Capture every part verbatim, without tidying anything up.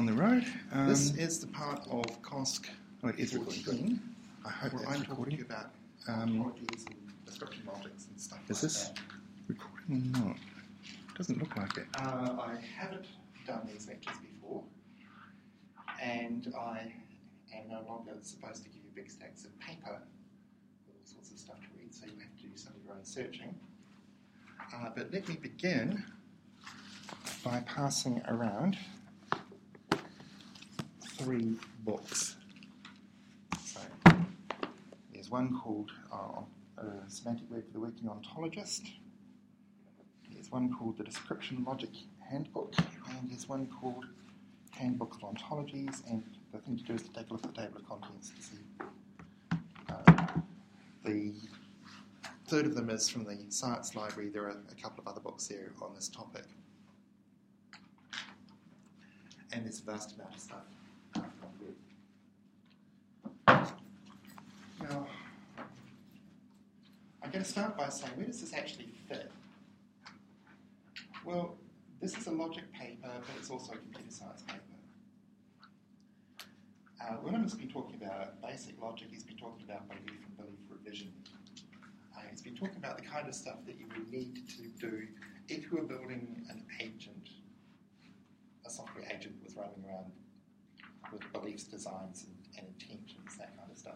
on the road. Um, This is the part of C O S C oh, it is recording. fourteen, I hope where that's I'm recording. talking about Um, ontologies and description logics and stuff Is like this that. recording or not? Doesn't look like it. Uh, I haven't done these lectures before, and I am no longer supposed to give you big stacks of paper with all sorts of stuff to read, so you have to do some of your own searching. Uh, but let me begin by passing around three books. So there's one called uh, uh, Semantic Web for the Working Ontologist. There's one called the Description Logic Handbook, and there's one called Handbook of Ontologies, and the thing to do is to take a look at the table of contents to see. Uh, the third of them is from the Science Library. There are a couple of other books there on this topic. And there's a vast amount of stuff. uh, from web. Now, I'm going to start by saying, where does this actually fit? Well, this is a logic paper, but it's also a computer science paper. Uh, when William's been talking about basic logic, he's been talking about belief and belief revision. Uh, he's been talking about the kind of stuff that you would need to do if you were building an agent, a software agent that was running around with beliefs, designs, and, and intentions, that kind of stuff.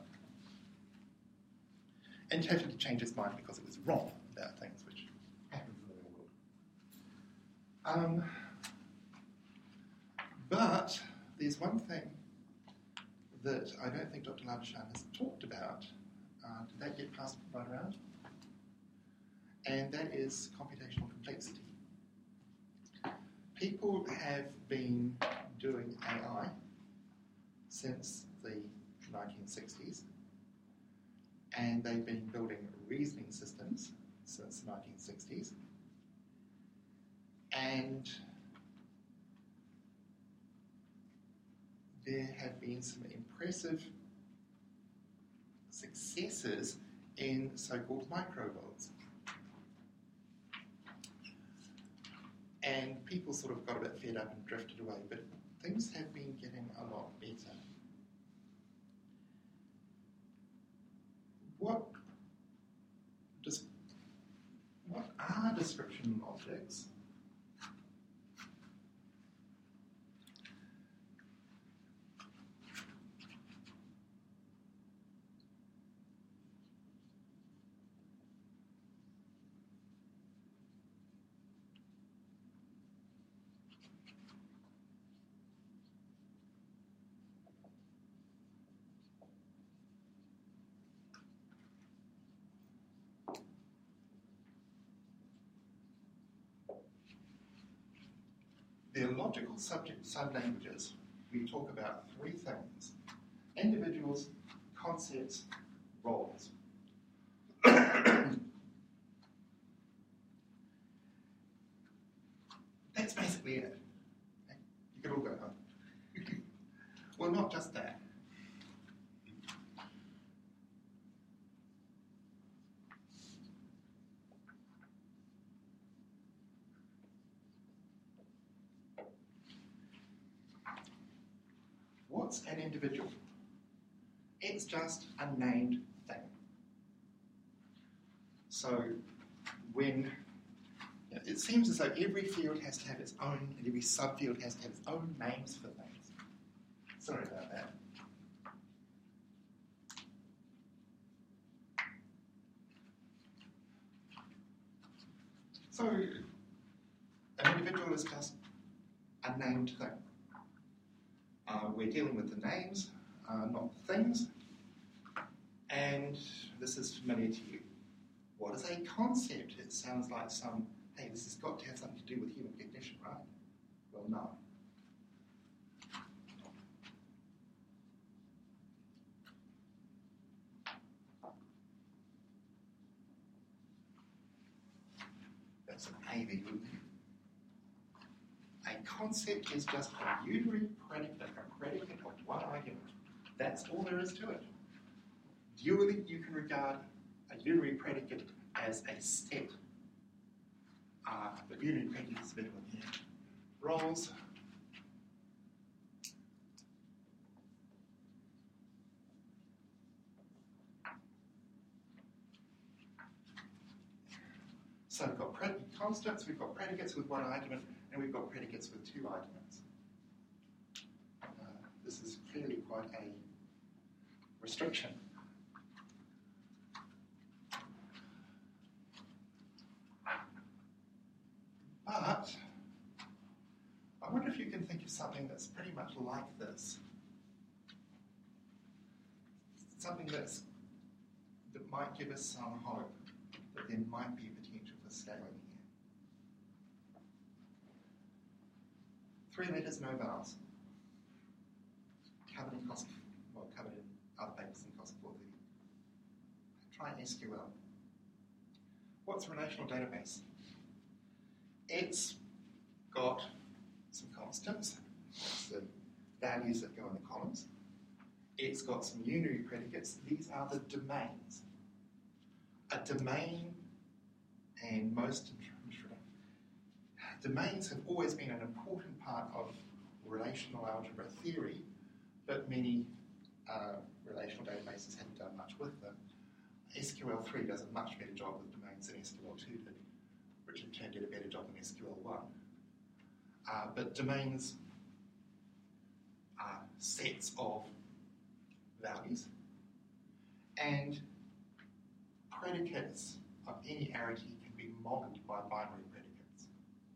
And you have to change his mind because it was wrong about things, which happens in the real world. Um, but there's one thing that I don't think Doctor Labuschagne has talked about. Uh, did that get passed right around? And that is computational complexity. People have been doing A I since the nineteen sixties, and they've been building reasoning systems since the nineteen sixties, and there have been some impressive successes in so-called micro-worlds. And people sort of got a bit fed up and drifted away, but things have been getting a lot better. What does what are description logics? They're logical subject sub-languages. We talk about three things: individuals, concepts, roles. That's basically it. You could all go home. Well, not just that. What's an individual? It's just a named thing. So when you know, it seems as though every field has to have its own, and every subfield has to have its own names for things. Sorry about that. So an individual is just a named thing. Uh, we're dealing with the names, uh, not the things, and this is familiar to you. What is a concept? It sounds like some, hey, this has got to have something to do with human cognition, right? Well, no. That's an A V, wouldn't it? A concept is just a unary predicate, a predicate of one argument. That's all there is to it. Dually, you can regard a unary predicate as a set. Uh, but unary predicate is a bit of a roles. So we've got predicate constants, we've got predicates with one argument, and we've got predicates with two arguments. Uh, this is clearly quite a restriction. But I wonder if you can think of something that's pretty much like this. Something that's, that might give us some hope that there might be potential for scaling here. Three letters, no vowels. Covered in cost, well, covered in other papers in cost four thirty. Try S Q L. What's a relational database? It's got some constants, the values that go in the columns. It's got some unary predicates. These are the domains. A domain, and most domains have always been an important part of relational algebra theory, but many uh, relational databases haven't done much with them. S Q L three does a much better job with domains than S Q L two did, which in turn did a better job than S Q L one. Uh, but domains are sets of values, and predicates of any arity can be modelled by binary predicates.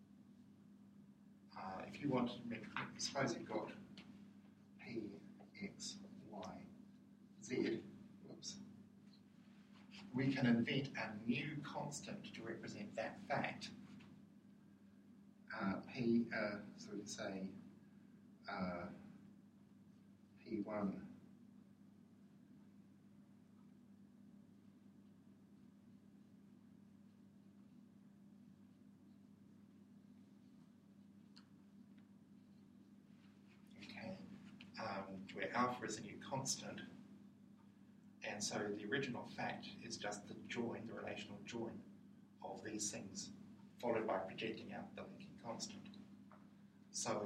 Uh, if you want to make, suppose you've got P, X, Y, Z, whoops, we can invent a new constant to represent that fact. Uh, P, uh, so we can say uh, P one okay, um, where alpha is a new constant, and so the original fact is just the join, the relational join of these things, followed by projecting out the linking constant. So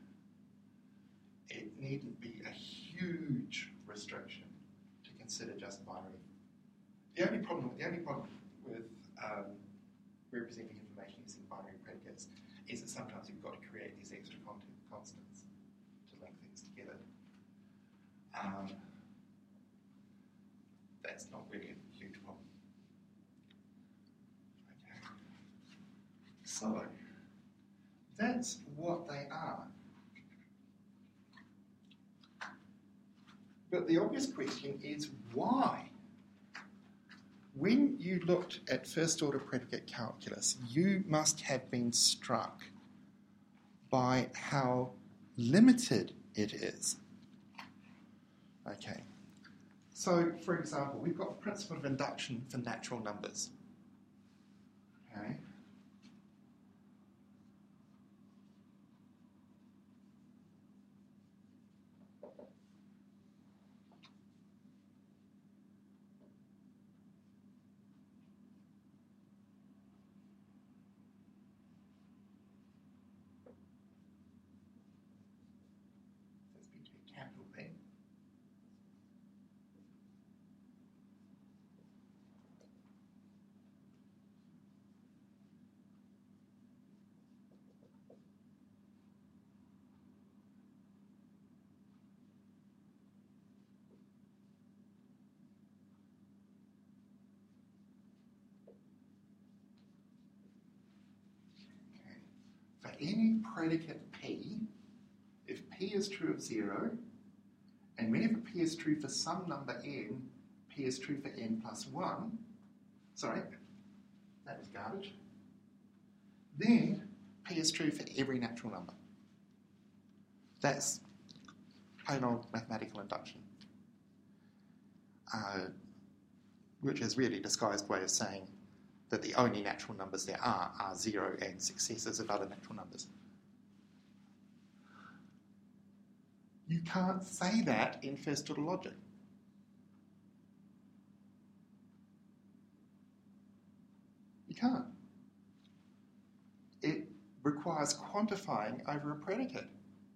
it needn't be a huge restriction to consider just binary. The only problem, the only problem with um, representing information using binary predicates is that sometimes you've got to create these extra content constants to link things together. Um, that's not really a huge problem. Okay. So that's what they are. But the obvious question is why? When you looked at first order predicate calculus, you must have been struck by how limited it is. Okay. So, for example, we've got the principle of induction for natural numbers. Okay. Capital P. Okay. For any predicate P, if P is true of zero, and whenever P is true for some number n, P is true for n plus one, sorry, that was garbage, then P is true for every natural number. That's plain old mathematical induction, uh, which is really a disguised way of saying that the only natural numbers there are are zero and successors of other natural numbers. You can't say that in first order logic. You can't. It requires quantifying over a predicate.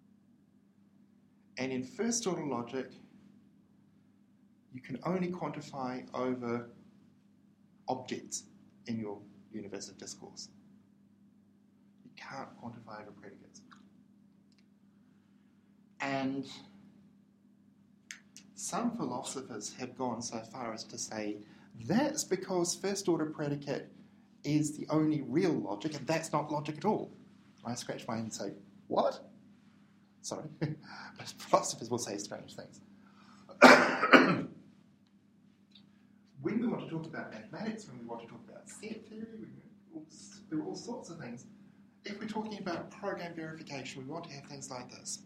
And in first order logic, you can only quantify over objects in your universe of discourse. You can't quantify over predicates. And some philosophers have gone so far as to say that's because first-order predicate is the only real logic, and that's not logic at all. I scratch my head and say, what? Sorry. But philosophers will say strange things. When we want to talk about mathematics, when we want to talk about set theory, we, there are all sorts of things. If we're talking about program verification, we want to have things like this.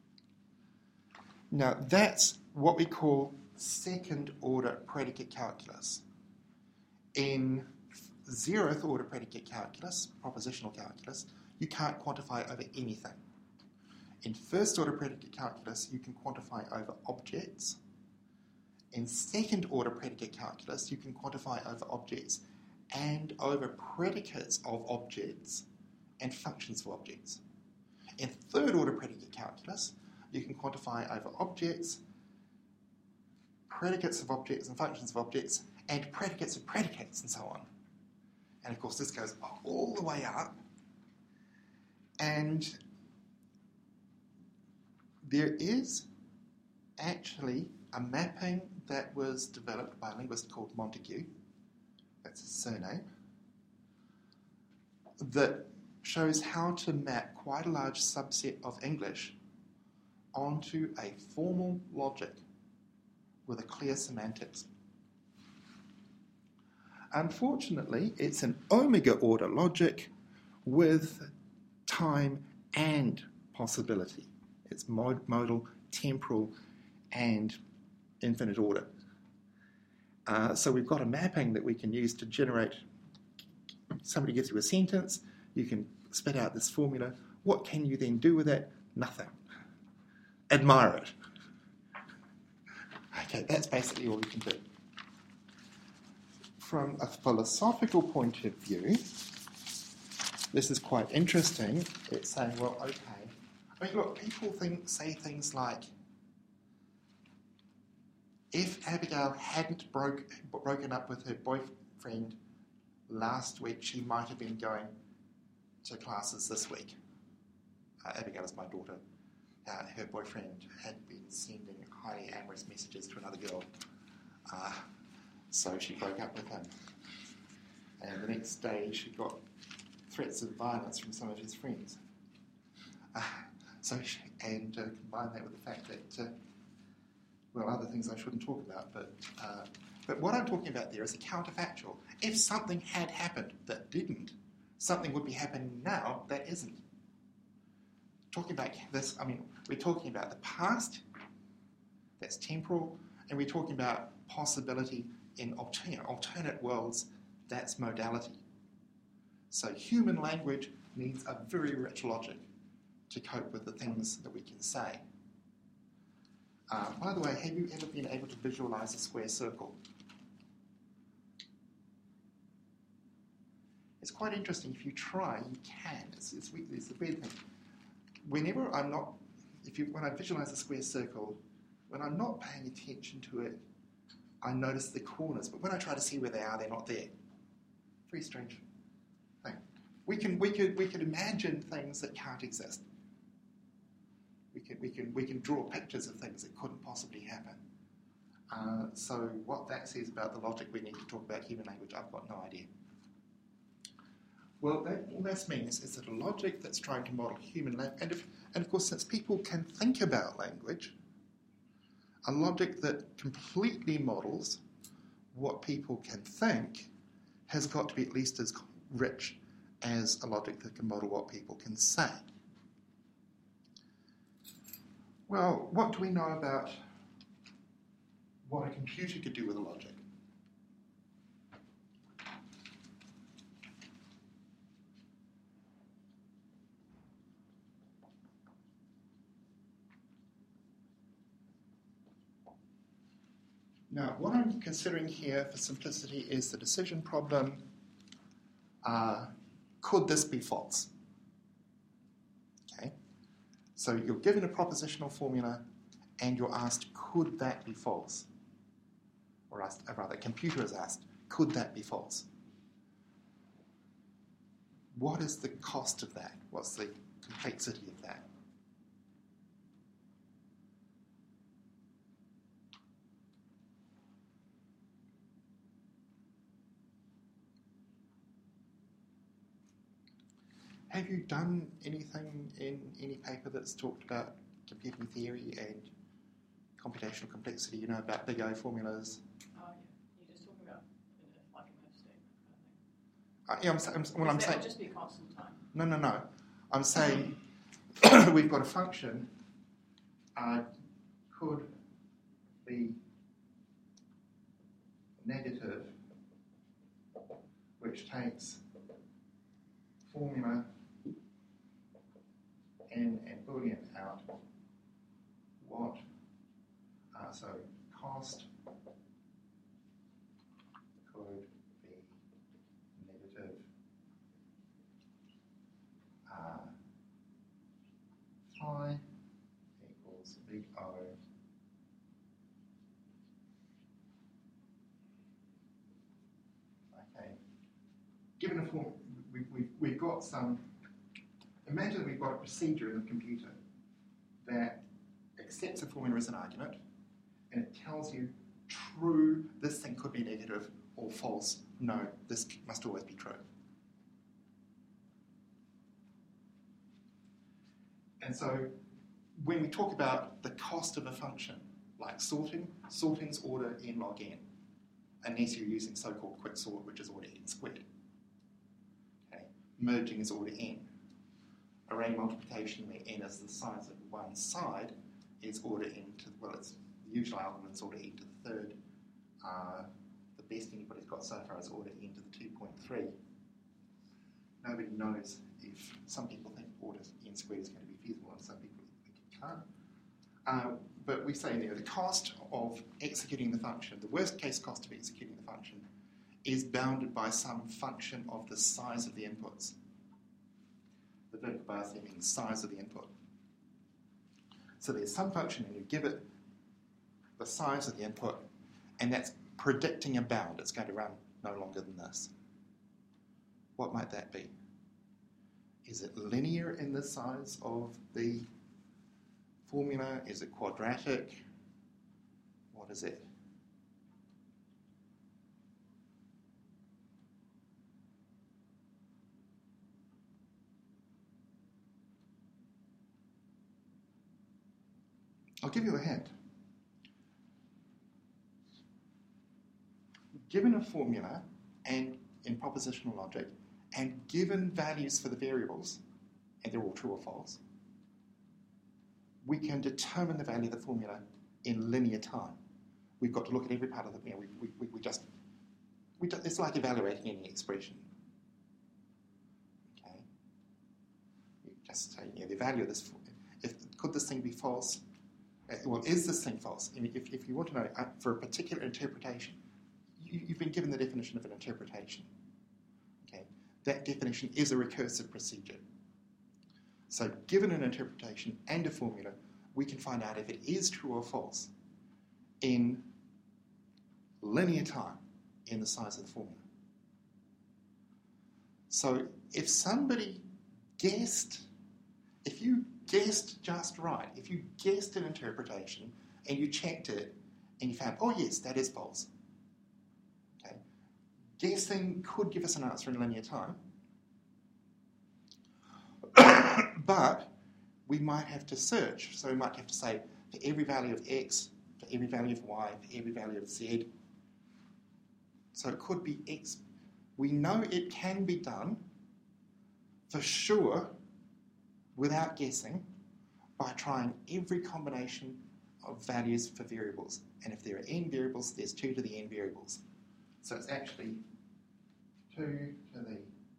Now, that's what we call second-order predicate calculus. In zeroth-order predicate calculus, propositional calculus, you can't quantify over anything. In first-order predicate calculus, you can quantify over objects. In second-order predicate calculus, you can quantify over objects and over predicates of objects and functions of objects. In third-order predicate calculus, you can quantify over objects, predicates of objects and functions of objects, and predicates of predicates, and so on. And of course, this goes all the way up. And there is actually a mapping that was developed by a linguist called Montague, that's his surname, that shows how to map quite a large subset of English onto a formal logic with a clear semantics. Unfortunately, it's an omega order logic with time and possibility. It's mod- modal, temporal, and infinite order. Uh, so we've got a mapping that we can use to generate, somebody gives you a sentence, you can spit out this formula. What can you then do with it? Nothing. Admire it. Okay, that's basically all you can do. From a philosophical point of view, this is quite interesting. It's saying, well, okay. I mean, look, people think, say things like, if Abigail hadn't broke, broken up with her boyfriend last week, she might have been going to classes this week. Uh, Abigail is my daughter. Uh, her boyfriend had been sending highly amorous messages to another girl. Uh, so she broke up with him. And the next day she got threats of violence from some of his friends. Uh, so she, and uh, combine that with the fact that, uh, well, other things I shouldn't talk about, but uh, but what I'm talking about there is a counterfactual. If something had happened that didn't, something would be happening now that isn't. Talking about this, I mean, we're talking about the past, that's temporal, and we're talking about possibility in alternate, alternate worlds, that's modality. So human language needs a very rich logic to cope with the things that we can say. Uh, by the way, have you ever been able to visualize a square circle? It's quite interesting. If you try, you can. It's, it's, it's the weird thing. Whenever I'm not, if you, when I visualize a square circle, when I'm not paying attention to it, I notice the corners. But when I try to see where they are, they're not there. Very strange thing. We can, we could, we could imagine things that can't exist. We can, we can, we can draw pictures of things that couldn't possibly happen. Uh, so what that says about the logic we need to talk about human language, I've got no idea. Well, that, all this means is that a logic that's trying to model human language, and, if, and of course, since people can think about language, a logic that completely models what people can think has got to be at least as rich as a logic that can model what people can say. Well, what do we know about what a computer could do with a logic? Now, what I'm considering here for simplicity is the decision problem. Uh, could this be false? Okay. So you're given a propositional formula and you're asked, could that be false? Or asked, or rather, a computer is asked, could that be false? what is the cost of that? What's the complexity of that? Have you done anything in any paper that's talked about computing theory and computational complexity, you know, about big O formulas? Oh, yeah. You're just talking about in a, like a statement Uh, kind of thing. yeah, I'm, sa- I'm, well, I'm that saying... would just be a constant time. No, no, no. I'm saying we've got a function uh, could be negative, which takes formula n and Boolean out. What? Uh, so cost could be negative uh, phi equals big O okay. Given a form, we, we, we've got some. Imagine we've got a procedure in the computer that accepts a formula as an argument, and it tells you true, this thing could be negative, or false, no, this must always be true. And so when we talk about the cost of a function, like sorting, sorting's order n log n, unless you're using so-called quicksort, which is order n squared. Okay. Merging is order n. Array multiplication, where n is the size of one side, is order n to, well, it's the usual algorithm is order n to the third. Uh, the best anybody's got so far is order n to the two point three. Nobody knows if some people think order n squared is going to be feasible and some people think it can't. Uh, but we say there, the cost of executing the function, the worst case cost of executing the function, is bounded by some function of the size of the inputs. The vertical bars there mean the size of the input. So there's some function and you give it the size of the input, and that's predicting a bound. It's going to run no longer than this. What might that be? Is it linear in the size of the formula? Is it quadratic? What is it? I'll give you a hint. Given a formula, and in propositional logic, and given values for the variables, and they're all true or false, we can determine the value of the formula in linear time. We've got to look at every part of the, you know, we, we, we just, we just, it's like evaluating any expression. Okay? You just say, you know, the value of this, if, could this thing be false? Well, is this thing false? I mean, if, if you want to know, uh, for a particular interpretation, you, you've been given the definition of an interpretation. Okay? That definition is a recursive procedure. So given an interpretation and a formula, we can find out if it is true or false in linear time in the size of the formula. So if somebody guessed, if you guessed just right, if you guessed an interpretation and you checked it and you found, oh yes, that is false. Okay. Guessing could give us an answer in linear time, but we might have to search. So we might have to say, for every value of x, for every value of y, for every value of z. So it could be x. We know it can be done for sure without guessing by trying every combination of values for variables. And if there are n variables, there's two to the n variables. So it's actually two to the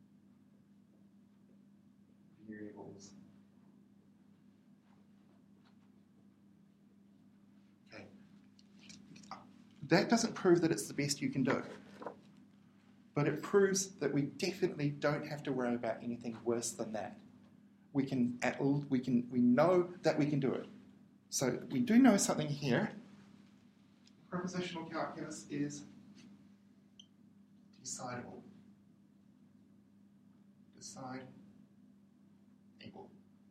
variables. Okay. That doesn't prove that it's the best you can do, but it proves that we definitely don't have to worry about anything worse than that. We can, at, we can, we know that we can do it. So we do know something here. Propositional calculus is decidable. this side, equal.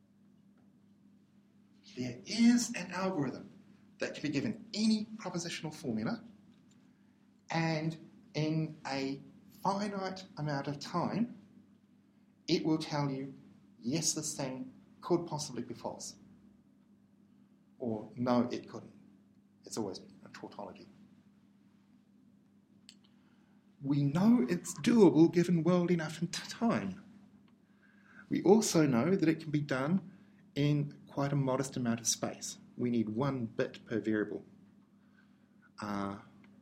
There is an algorithm that can be given any propositional formula, and in a finite amount of time, it will tell you, yes, this thing could possibly be false, or no, it couldn't. It's always a tautology. We know it's doable given world enough in time. We also know that it can be done in quite a modest amount of space. We need one bit per variable. Uh,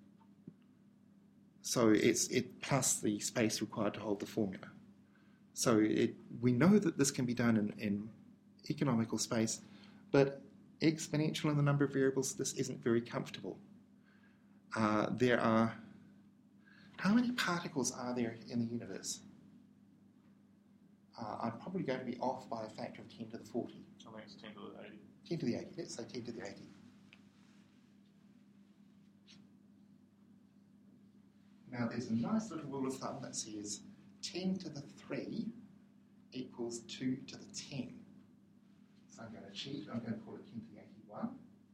so it's it plus the space required to hold the formula. So it, we know that this can be done in, in economical space, but exponential in the number of variables, this isn't very comfortable. Uh, there are, how many particles are there in the universe? Uh, I'm probably going to be off by a factor of ten to the forty. I think it's ten to the eighty. ten to the eighty, let's say ten to the eighty. Now there's a nice little rule of thumb that says ten to the three equals two to the ten. So I'm going to cheat, I'm going to call it ten to the eighty-one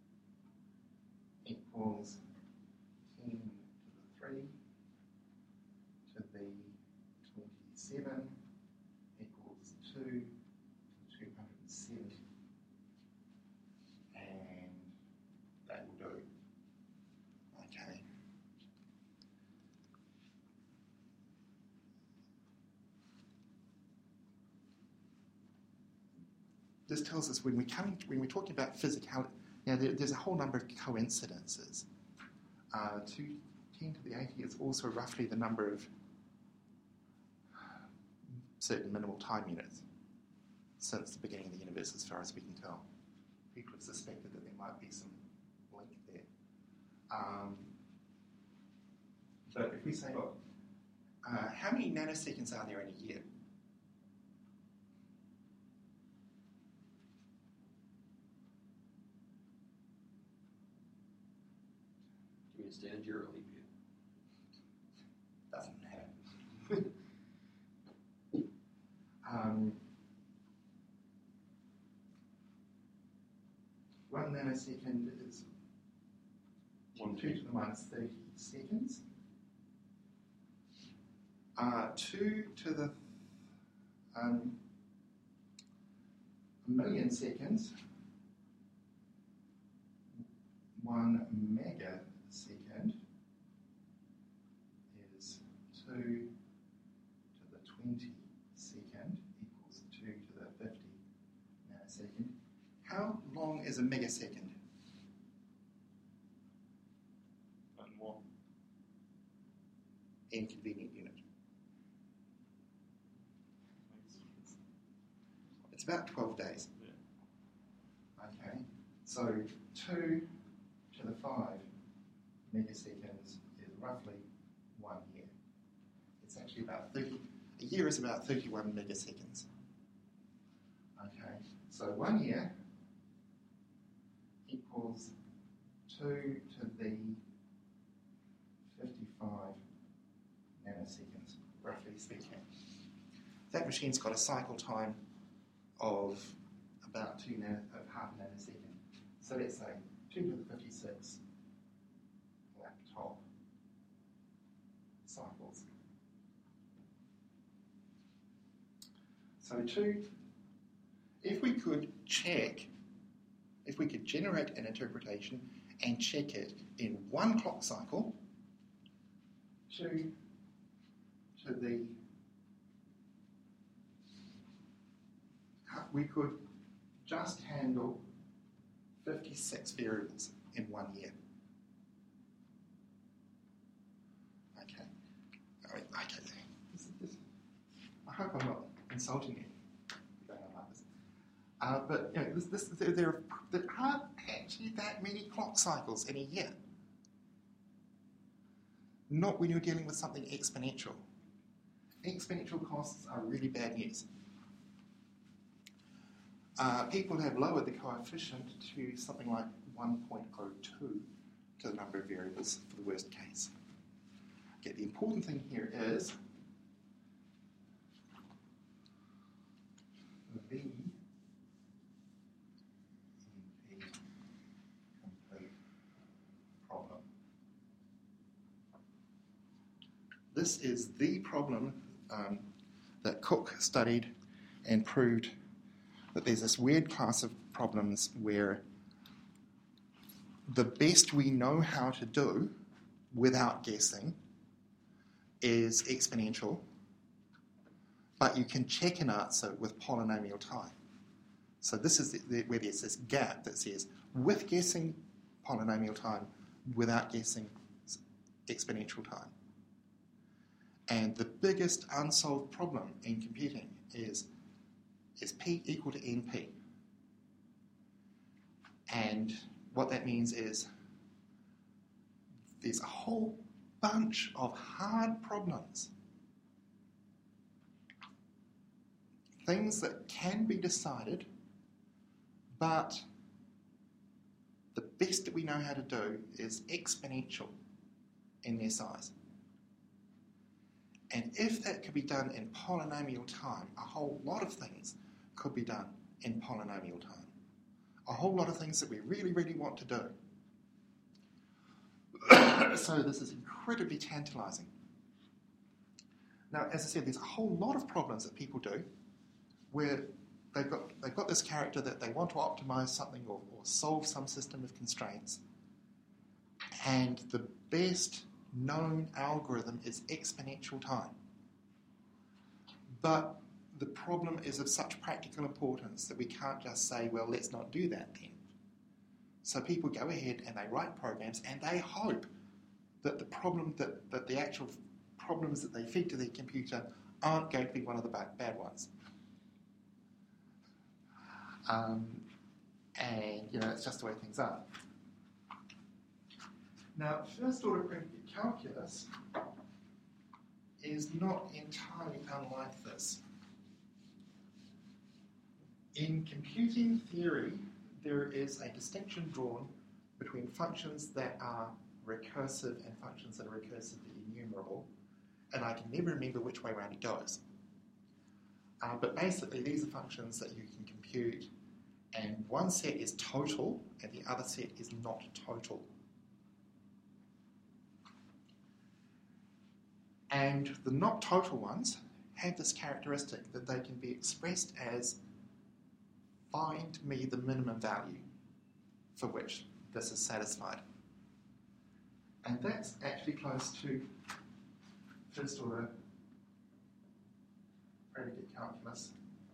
equals ten to the three to the twenty-seven equals two to the two hundred seventy. And that will do. Okay. This tells us when we come when we're talking about physicality, you know, there, there's a whole number of coincidences. Uh, to ten to the eighty is also roughly the number of certain minimal time units since the beginning of the universe, as far as we can tell. People have suspected that there might be some link there. Um, but if we say, look, uh, how many nanoseconds are there in a year? Do you mean standard year or leap year? Doesn't matter. um, one nanosecond is one two to the minus thirty seconds. Uh, two to the um, a million seconds, one megasecond is two to the twenty second equals two to the fifty nanosecond. How long is a megasecond? And what? Inconvenient unit. It's about twelve days. Yeah. Okay, so two to the five megaseconds is roughly one year. It's actually about thirty, a year is about thirty-one megaseconds. Okay, so one year equals two to the fifty-five nanoseconds, roughly speaking. That machine's got a cycle time of about two nano, of half a nanosecond. So let's say two to the fifty-six laptop cycles. So two, if we could check, if we could generate an interpretation and check it in one clock cycle, two to the, we could just handle fifty-six variables in one year. Okay. I mean, okay. This, this, I hope I'm not insulting you. You don't know like this. Uh, but you know, this, this, there, there, are, there aren't actually that many clock cycles in a year. Not when you're dealing with something exponential. Exponential costs are really bad news. Uh, people have lowered the coefficient to something like one point zero two to the number of variables for the worst case. Okay, the important thing here is this is the problem um, that Cook studied and proved that there's this weird class of problems where the best we know how to do without guessing is exponential, but you can check an answer with polynomial time. So this is the, the, where there's this gap that says with guessing polynomial time, without guessing exponential time. And the biggest unsolved problem in computing is, is P equal to N P. And what that means is there's a whole bunch of hard problems, things that can be decided, but the best that we know how to do is exponential in their size. And if that could be done in polynomial time, a whole lot of things could be done in polynomial time. A whole lot of things that we really, really want to do. So this is incredibly tantalizing. Now, as I said, there's a whole lot of problems that people do where they've got, they've got this character that they want to optimize something or, or solve some system of constraints, and the best known algorithm is exponential time. But the problem is of such practical importance that we can't just say, well, let's not do that then. So people go ahead and they write programs and they hope that the problem that, that the actual problems that they feed to their computer aren't going to be one of the bad, bad ones. Um, and, you know, it's just the way things are. Now, first order predicate calculus is not entirely unlike this. In computing theory, there is a distinction drawn between functions that are recursive and functions that are recursively enumerable, and I can never remember which way around it goes. Uh, but basically, these are functions that you can compute, and one set is total, and the other set is not total. And the not total ones have this characteristic that they can be expressed as find me the minimum value for which this is satisfied. And that's actually close to first order predicate calculus.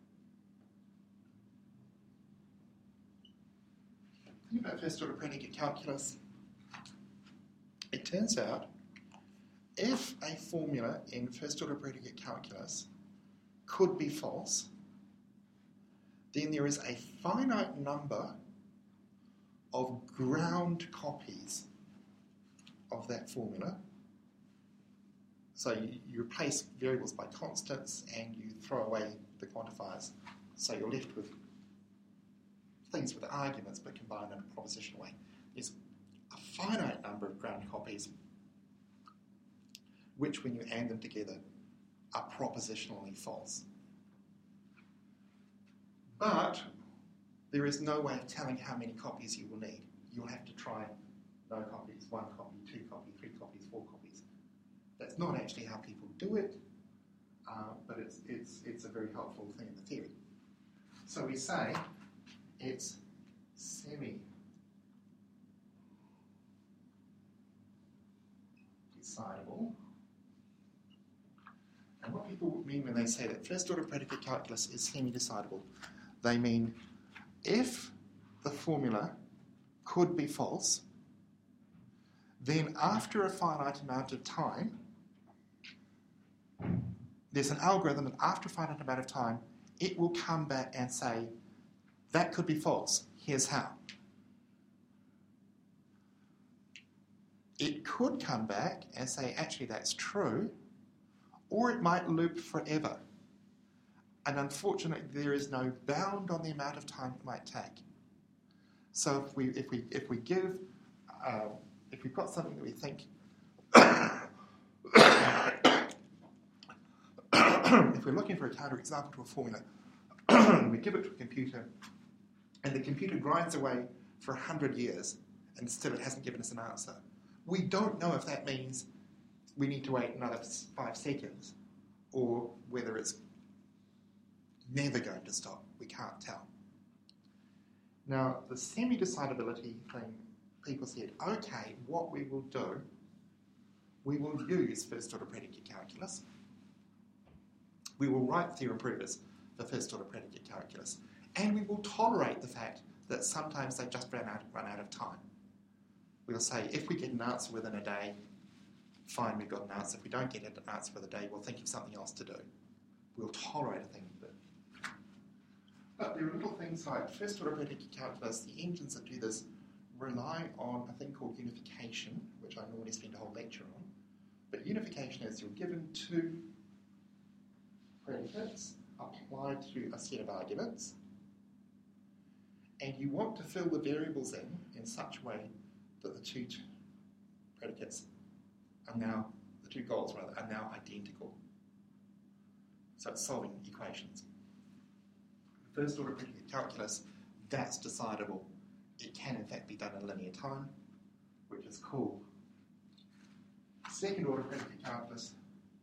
Think about first order predicate calculus. It turns out if a formula in first order predicate calculus could be false, then there is a finite number of ground copies of that formula. So you, you replace variables by constants and you throw away the quantifiers. So you're left with things with arguments but combined in a propositional way. There's a finite number of ground copies which, when you add them together, are propositionally false. But there is no way of telling how many copies you will need. You'll have to try no copies, one copy, two copies, three copies, four copies. That's not actually how people do it, uh, but it's, it's, it's a very helpful thing in the theory. So we say it's semi-decidable. And what people mean when they say that first order predicate calculus is semi-decidable, they mean if the formula could be false, then after a finite amount of time, there's an algorithm that after a finite amount of time, it will come back and say, that could be false, here's how. It could come back and say, actually that's true, or it might loop forever. And unfortunately, there is no bound on the amount of time it might take. So if we if we if we give uh, if we've got something that we think if we're looking for a counterexample to a formula, we give it to a computer, and the computer grinds away for a hundred years, and still it hasn't given us an answer. We don't know if that means we need to wait another s- five seconds, or whether it's never going to stop. We can't tell. Now, the semi-decidability thing, people said, okay, what we will do, we will use first-order predicate calculus. We will write theorem provers for first-order predicate calculus, and we will tolerate the fact that sometimes they just run out, run out of time. We'll say, if we get an answer within a day, fine, we've got an answer. If we don't get an answer within a day, we'll think of something else to do. We'll tolerate a thing a bit. But there are little things like first-order predicate calculus, the engines that do this rely on a thing called unification, which I normally spend a whole lecture on. But unification is you're given two predicates applied to a set of arguments, and you want to fill the variables in in such a way that the two t- predicates are now, the two goals rather, are now identical. So it's solving equations. First order predicate calculus, that's decidable. It can in fact be done in linear time, which is cool. Second order predicate calculus,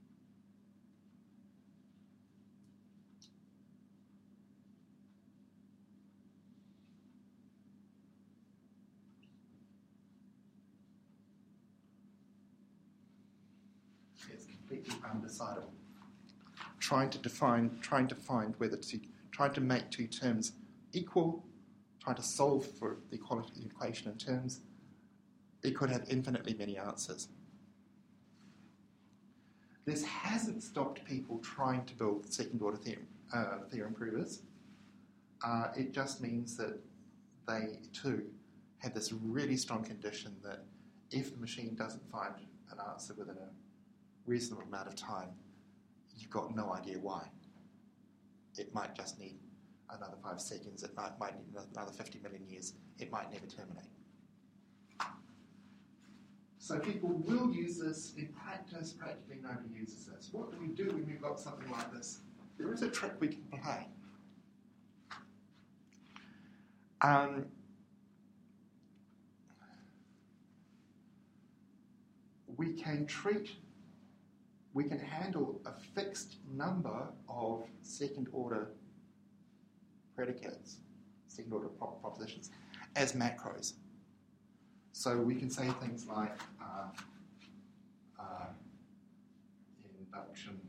is completely undecidable. Trying to define, trying to find whether to, trying to make two terms equal, trying to solve for the equality of the equation in terms, it could have infinitely many answers. This hasn't stopped people trying to build second-order theorem, uh, theorem provers. Uh, it just means that they, too, have this really strong condition that if the machine doesn't find an answer within a reasonable amount of time, you've got no idea why. It might just need another five seconds, it might, might need another fifty million years, it might never terminate. So people will use this in practice, practically nobody uses this. What do we do when we've got something like this? There is a trick we can play. Um, we can treat, we can handle a fixed number of second-order predicates, second-order prop- propositions, as macros. So we can say things like uh, uh, induction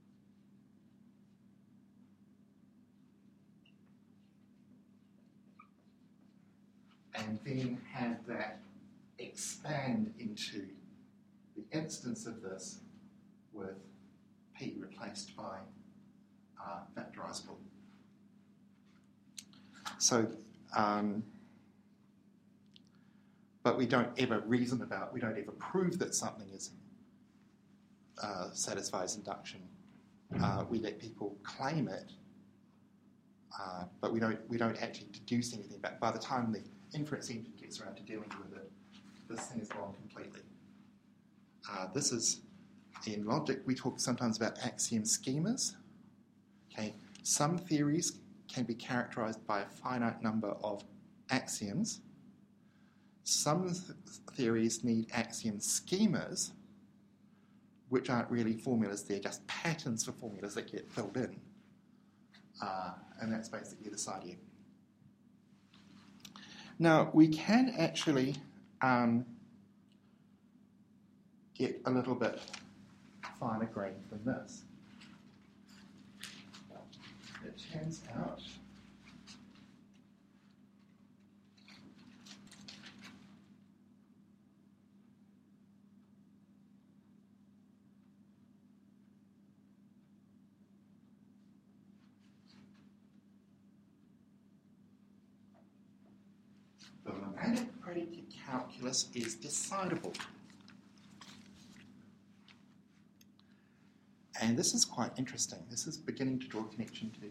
and then have that expand into the instance of this with P replaced by uh, factorizable. So, um, but we don't ever reason about, we don't ever prove that something is uh, satisfies induction. Uh, we let people claim it, uh, but we don't we don't actually deduce anything about it. By the time the inference engine gets around to dealing with it, this thing is gone completely. Uh, this is, in logic, we talk sometimes about axiom schemas. Okay, some theories can be characterized by a finite number of axioms. Some th- theories need axiom schemas, which aren't really formulas, they're just patterns for formulas that get filled in. Uh, and that's basically this idea. Now, we can actually um, get a little bit finer grained than this. It turns out the Lemanic predicate calculus is decidable. And this is quite interesting. This is beginning to draw a connection to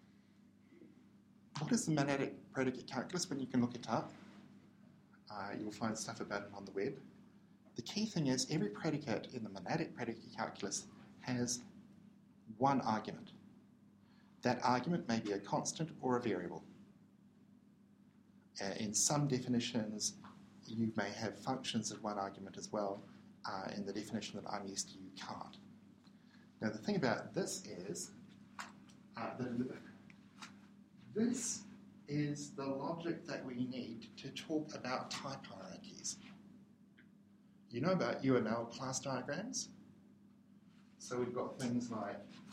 what is the Monadic predicate calculus. When you can look it up, uh, you'll find stuff about it on the web. The key thing is every predicate in the Monadic predicate calculus has one argument. That argument may be a constant or a variable. Uh, in some definitions, you may have functions of one argument as well. uh, in the definition that I'm used to, you can't. Now, the thing about this is, uh, the, this is the logic that we need to talk about type hierarchies. You know about U M L class diagrams? So we've got things like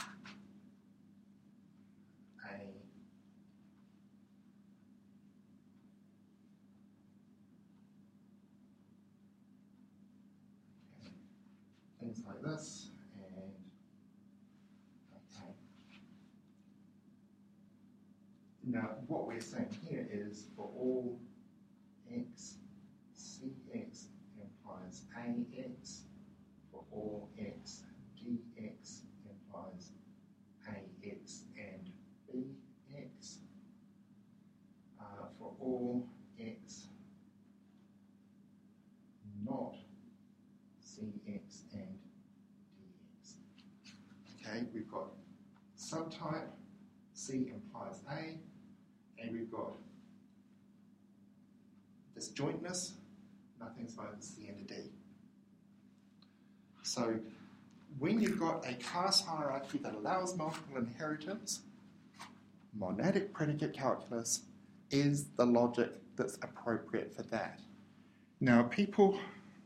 a things like this, and okay. Now, what we're saying here is for all x, cx implies ax, for all x, dx implies ax and bx, uh, for all x not cx and dx. Okay, we've got subtype, C implies A, and we've got disjointness, nothing's both C and a D. So when you've got a class hierarchy that allows multiple inheritance, monadic predicate calculus is the logic that's appropriate for that. Now, people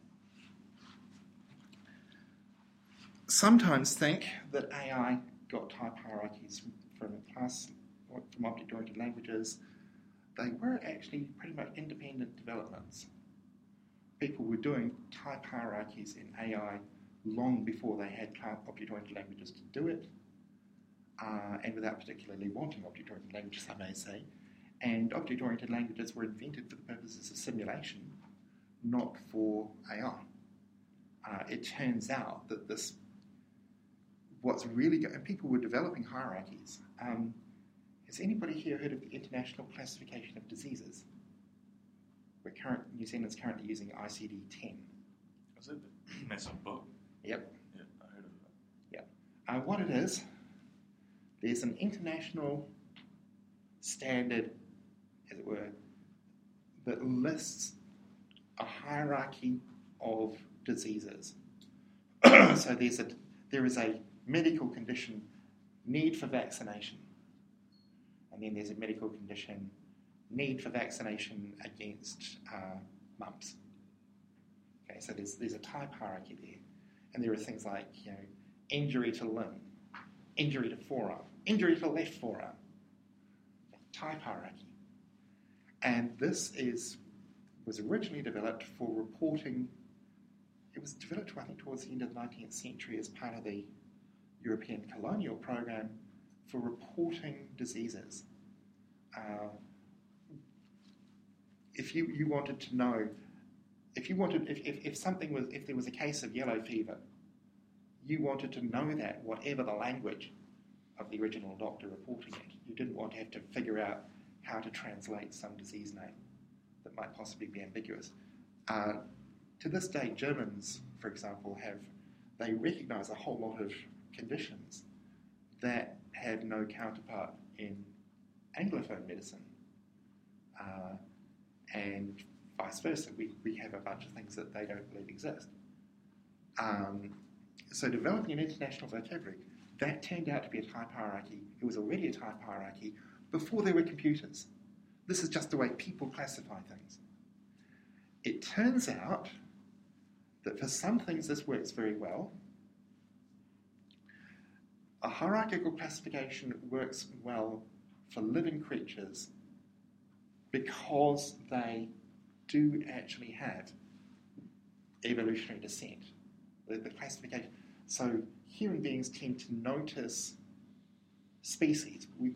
sometimes think that A I got type hierarchies from class, from object-oriented languages. They were actually pretty much independent developments. People were doing type hierarchies in A I long before they had object-oriented languages to do it, uh, and without particularly wanting object-oriented languages, I may say. And object-oriented languages were invented for the purposes of simulation, not for A I. Uh, it turns out that this, what's really good, and people were developing hierarchies. Um, has anybody here heard of the International Classification of Diseases? We're current, New Zealand's currently using I C D ten. Is it? That's a book. Yep. Yeah, I heard of that. Yep. Uh, what it is, there's an international standard, as it were, that lists a hierarchy of diseases. So there's a, there is a medical condition, need for vaccination. And then there's a medical condition, need for vaccination against uh, mumps. Okay, so there's, there's a type hierarchy there. And there are things like, you know, injury to limb, injury to forearm, injury to left forearm. Type hierarchy. And this is was originally developed for reporting. It was developed, I think, towards the end of the nineteenth century as part of the European colonial program for reporting diseases. Uh, if you, you wanted to know, if you wanted, if, if, if something was, if there was a case of yellow fever, you wanted to know that, whatever the language of the original doctor reporting it. You didn't want to have to figure out how to translate some disease name that might possibly be ambiguous. Uh, to this day, Germans, for example, have, they recognize a whole lot of conditions that have no counterpart in Anglophone medicine. Uh, and vice versa, we, we have a bunch of things that they don't believe exist. Um, so developing an international vocabulary, that turned out to be a type hierarchy. It was already a type hierarchy before there were computers. This is just the way people classify things. It turns out that for some things this works very well. A hierarchical classification works well for living creatures because they do actually have evolutionary descent. The, the classification. So human beings tend to notice species. We,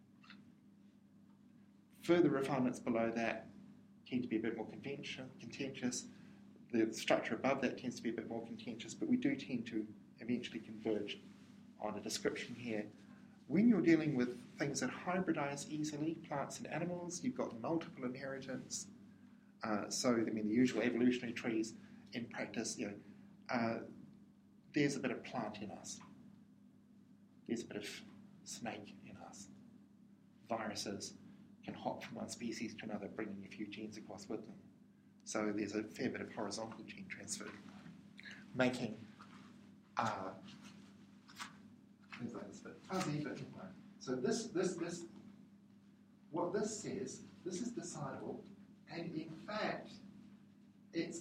further refinements below that tend to be a bit more contentious. The structure above that tends to be a bit more contentious, but we do tend to eventually converge on a description here. When you're dealing with things that hybridize easily, plants and animals, you've got multiple inheritance. Uh, so, I mean, the usual evolutionary trees in practice, you know, uh, there's a bit of plant in us. There's a bit of snake in us. Viruses can hop from one species to another, bringing a few genes across with them. So there's a fair bit of horizontal gene transfer. making uh, things like this, but fuzzy, but you know. So this, this, this, what this says, this is decidable, and in fact, it's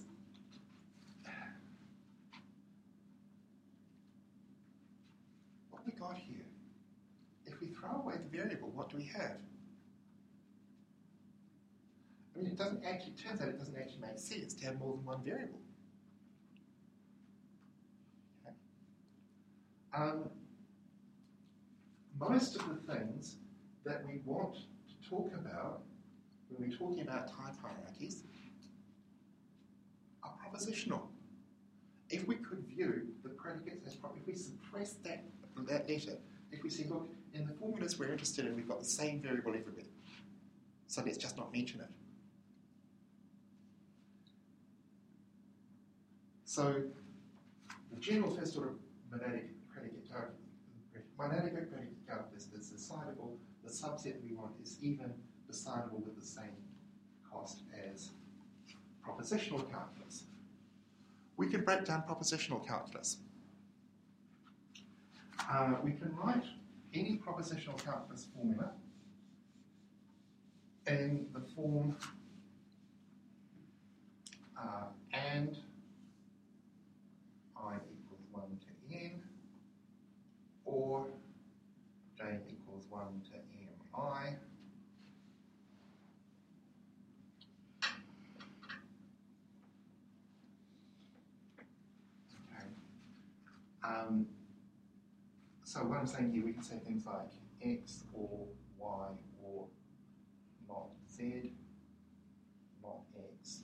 what we got here. If we throw away the variable, what do we have? I mean, it doesn't actually, turns out it doesn't actually make sense to have more than one variable. Okay. Um, most of the things that we want to talk about when we're talking about type hierarchies are propositional. If we could view the predicates as proper, if we suppress that, that letter, if we say, look, in the formulas we're interested in, we've got the same variable everywhere, so let's just not mention it. So the general first order monadic predicate calculus, monadic predicate calculus is decidable. The subset we want is even decidable with the same cost as propositional calculus. We can break down propositional calculus. Uh, we can write any propositional calculus formula in the form uh, and I equals one to n, or j equals one to mi. Okay. Um, so what I'm saying here, we can say things like x or y or not z, not x,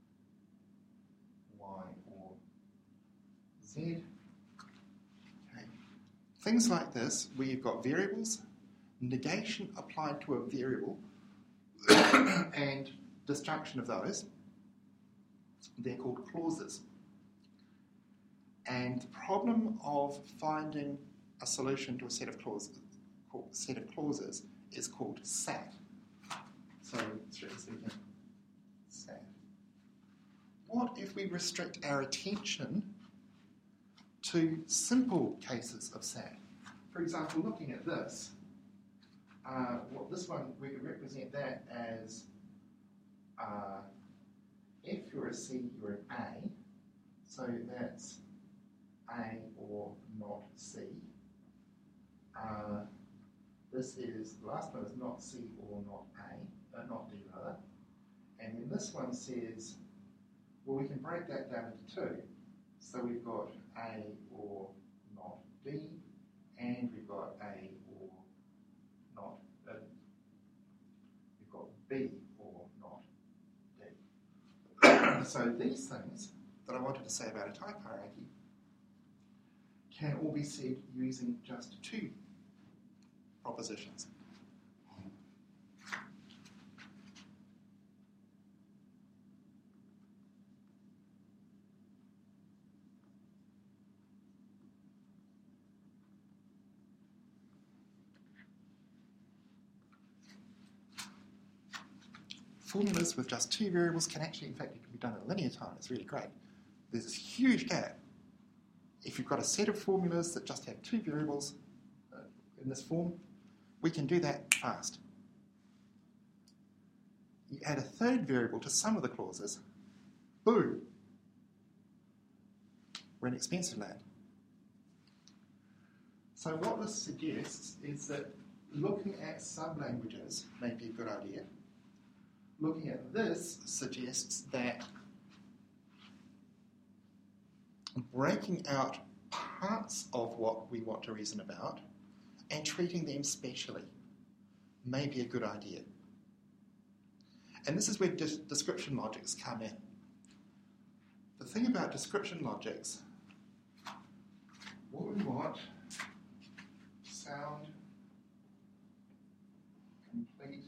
y or z. Okay. Things like this, where you've got variables, negation applied to a variable, and destruction of those, they're called clauses. And the problem of finding a solution to a set of clauses, set of clauses is called S A T. So, strictly speaking, S A T. What if we restrict our attention to simple cases of S A T? For example, looking at this, uh, well, this one, we could represent that as uh, if you're a C, you're an A, so that's A or not C. Uh, this is, the last one is not C or not A, uh, not D rather. And then this one says, well, we can break that down into two. So we've got A or not D, and we've got A or not, uh, we've got B or not D. So these things that I wanted to say about a type hierarchy can all be said using just two propositions. Formulas with just two variables can actually, in fact, it can be done in linear time. It's really great. There's this huge gap. If you've got a set of formulas that just have two variables uh, in this form, we can do that fast. You add a third variable to some of the clauses, boom, we're in expensive land. So what this suggests is that looking at sub-languages may be a good idea. Looking at this suggests that breaking out parts of what we want to reason about and treating them specially may be a good idea. And this is where dis- description logics come in. The thing about description logics, what we want, sound, complete,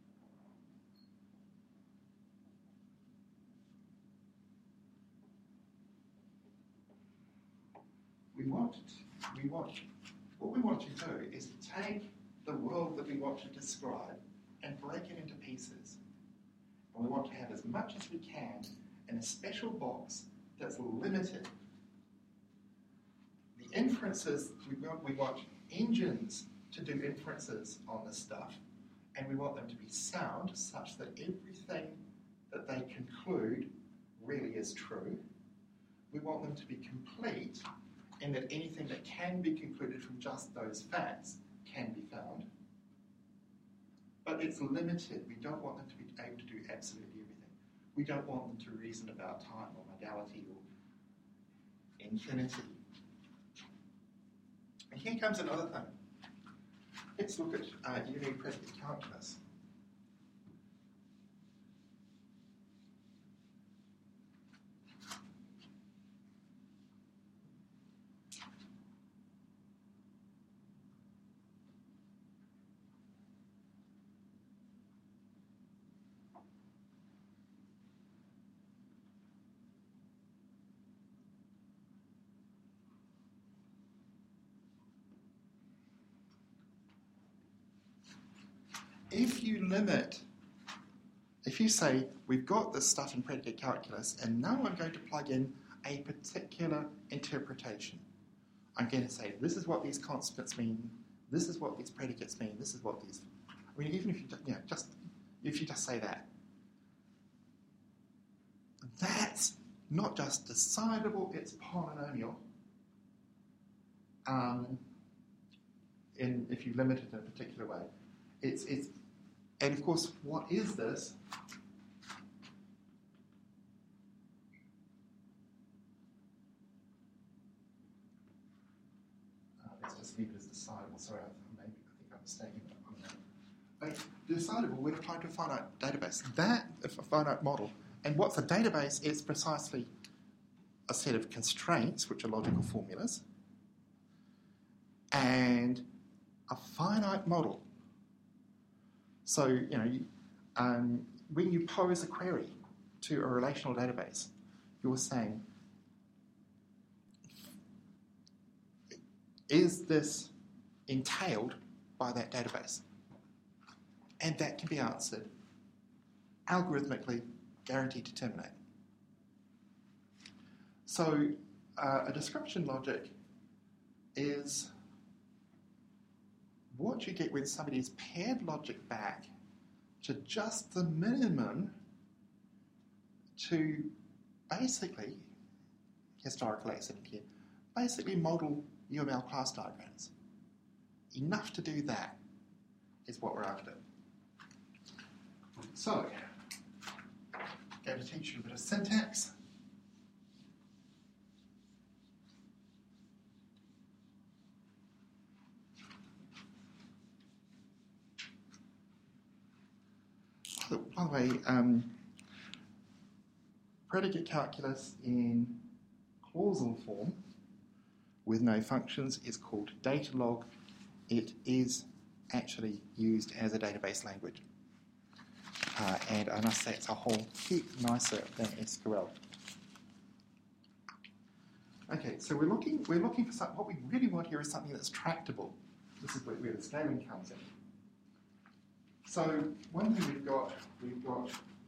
we want, we want, what we want to do is take the world that we want to describe and break it into pieces. And we want to have as much as we can in a special box that's limited inferences, we want, we want engines to do inferences on this stuff, and we want them to be sound such that everything that they conclude really is true. We want them to be complete in that anything that can be concluded from just those facts can be found. But it's limited. We don't want them to be able to do absolutely everything. We don't want them to reason about time or modality or infinity. And here comes another thing. Let's look at uh, unary predicate calculus. If you limit, if you say, we've got this stuff in predicate calculus, and now I'm going to plug in a particular interpretation. I'm going to say, this is what these constants mean, this is what these predicates mean, this is what these... I mean, even if you, you know, just, if you just say that, that's not just decidable, it's polynomial. Um, in, if you limit it in a particular way. It's, it's, and of course, what is this? Uh, let's just leave it as decidable. Sorry, I, maybe, I think I'm mistaken on that. Like, decidable when applied to a finite database. That, if a finite model. And what's a database is precisely a set of constraints, which are logical formulas, and a finite model. So, you know, um, when you pose a query to a relational database, you're saying, is this entailed by that database? And that can be answered algorithmically, guaranteed to terminate. So, uh, a description logic is what you get when somebody's paired logic back to just the minimum to basically, historical accident here, basically model U M L class diagrams. Enough to do that is what we're after. So, going to teach you a bit of syntax. By the way, um, predicate calculus in clausal form with no functions is called datalog. It is actually used as a database language. Uh, and I must say it's a whole heap nicer than S Q L. Okay, so we're looking, we're looking for something, what we really want here is something that's tractable. This is where, where the scaling comes in. So one thing we've got, we've got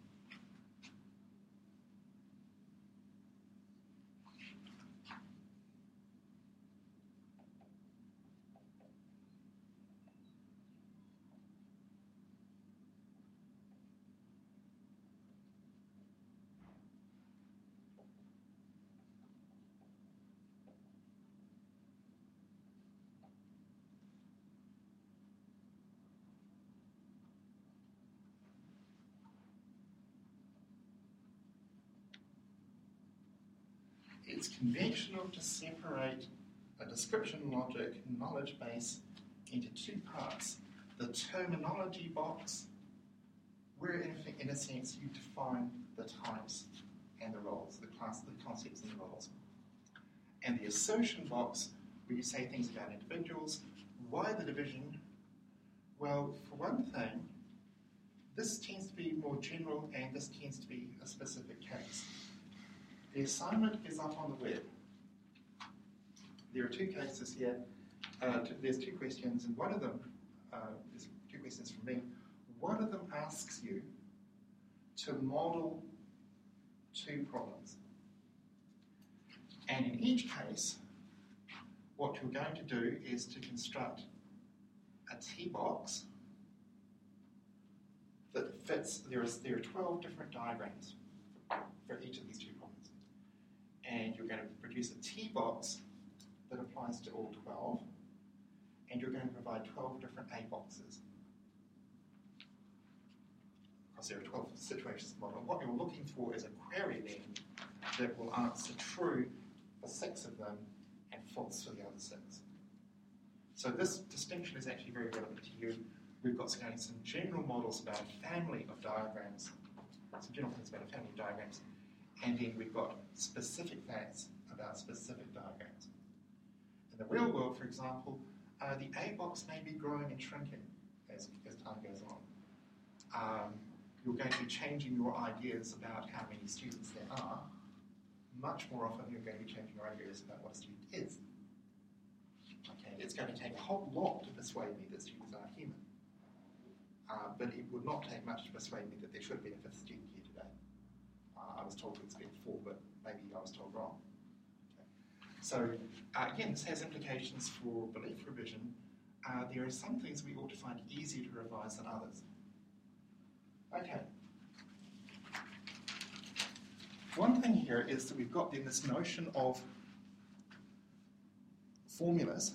it's conventional to separate a description logic knowledge base into two parts. The terminology box, where in, in a sense you define the types and the roles, the class, the concepts and the roles. And the assertion box, where you say things about individuals. Why the division? Well, for one thing, this tends to be more general and this tends to be a specific case. The assignment is up on the web. There are two cases here. Uh, t- there's two questions, and one of them, uh, there's two questions from me. One of them asks you to model two problems. And in each case, what you're going to do is to construct a T-box that fits, there, is, there are twelve different diagrams for each of these two problems. And you're going to produce a T-box that applies to all twelve, and you're going to provide twelve different A boxes. Because there are twelve situations in the model. And what you're looking for is a query then that will answer true for six of them and false for the other six. So this distinction is actually very relevant to you. We've got some general models about a family of diagrams, some general things about a family of diagrams, and then we've got specific facts about specific diagrams. In the real world, for example, uh, the A box may be growing and shrinking as, as time goes on. Um, you're going to be changing your ideas about how many students there are. Much more often, you're going to be changing your ideas about what a student is. Okay, it's going to take a whole lot to persuade me that students are human. Uh, but it would not take much to persuade me that there should have been a fifth student here today. Uh, I was told it's been four, but maybe I was told wrong. Okay. So, uh, again, this has implications for belief revision. Uh, there are some things we ought to find easier to revise than others. Okay. One thing here is that we've got then this notion of formulas,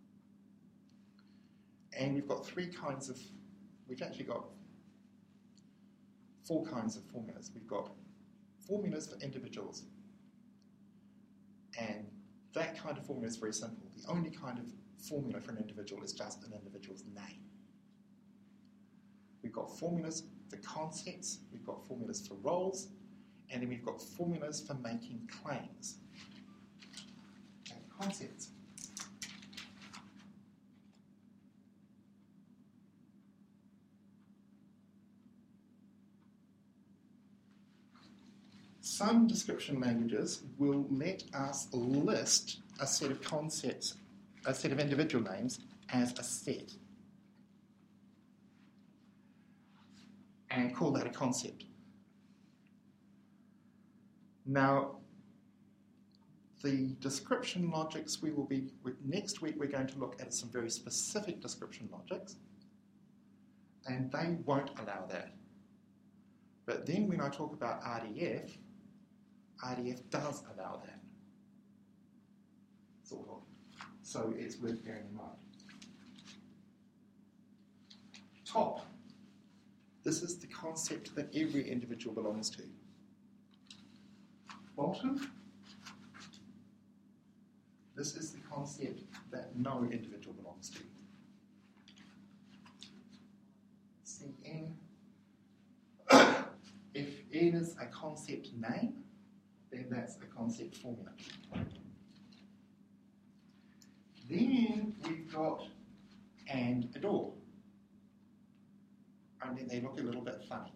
and we've got three kinds of, we've actually got four kinds of formulas. We've got formulas for individuals, and that kind of formula is very simple. The only kind of formula for an individual is just an individual's name. We've got formulas for concepts, we've got formulas for roles, and then we've got formulas for making claims. Okay, concepts. Some description languages will let us list a set of concepts, a set of individual names, as a set, and call that a concept. Now, the description logics we will be, next week we're going to look at some very specific description logics, and they won't allow that. But then when I talk about R D F, R D F does allow that, sort of. So it's worth bearing in mind. Top. This is the concept that every individual belongs to. Bottom. This is the concept that no individual belongs to. C N. If N is a concept name, then that's a concept formula. Then we've got and adore. And then they look a little bit funny.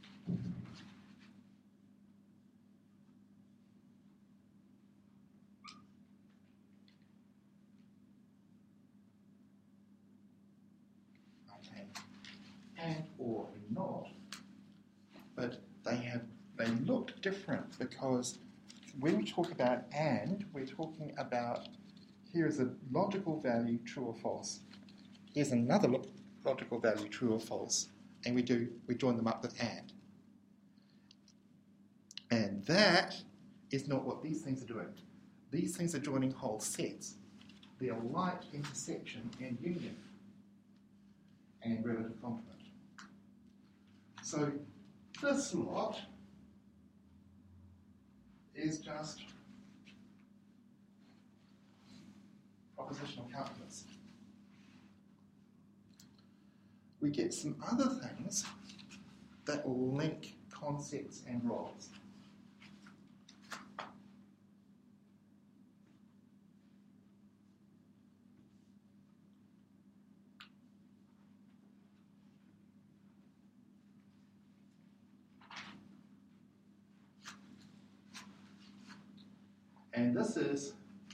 Okay. And or not. But they have they look different because when we talk about and, we're talking about here is a logical value, true or false. Here's another lo- logical value, true or false, and we do we join them up with and. And that is not what these things are doing. These things are joining whole sets. They are like intersection and union and relative complement. So this lot is just propositional calculus. We get some other things that will link concepts and roles. And this is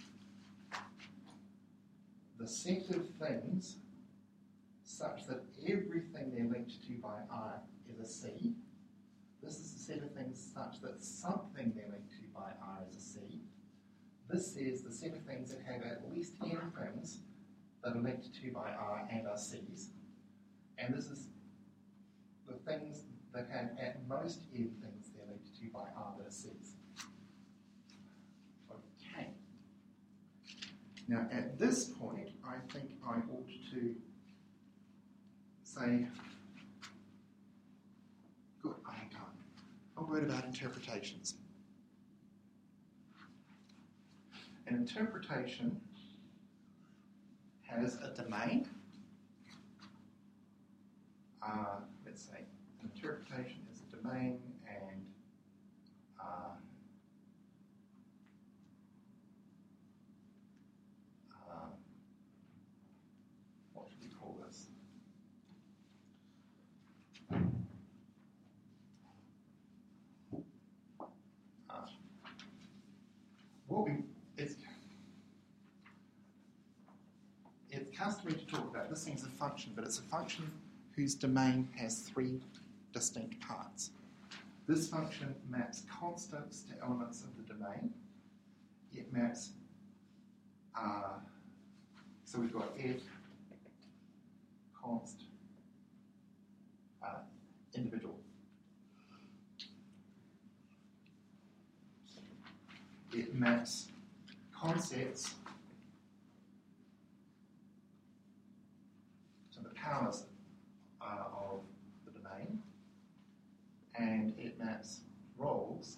the set of things such that everything they're linked to by I is a C. This is a set of things such that something they're linked to by I is a C. this says the set of things that have at least n things that are linked to by R and are C's. And this is the things that have at most n things they're linked to by R that are C's. Okay. Now at this point, I think I ought to say, good, I have time. A word about interpretations. An interpretation has a domain. Uh, let's say an interpretation is a domain and uh, uh, what should we call this? Uh, what we it's it's customary to talk about this thing's a function, but it's a function whose domain has three distinct parts. This function maps constants to elements of the domain. It maps, uh, so we've got f, const, uh, individual. It maps concepts to the powers uh, of the domain, and it maps roles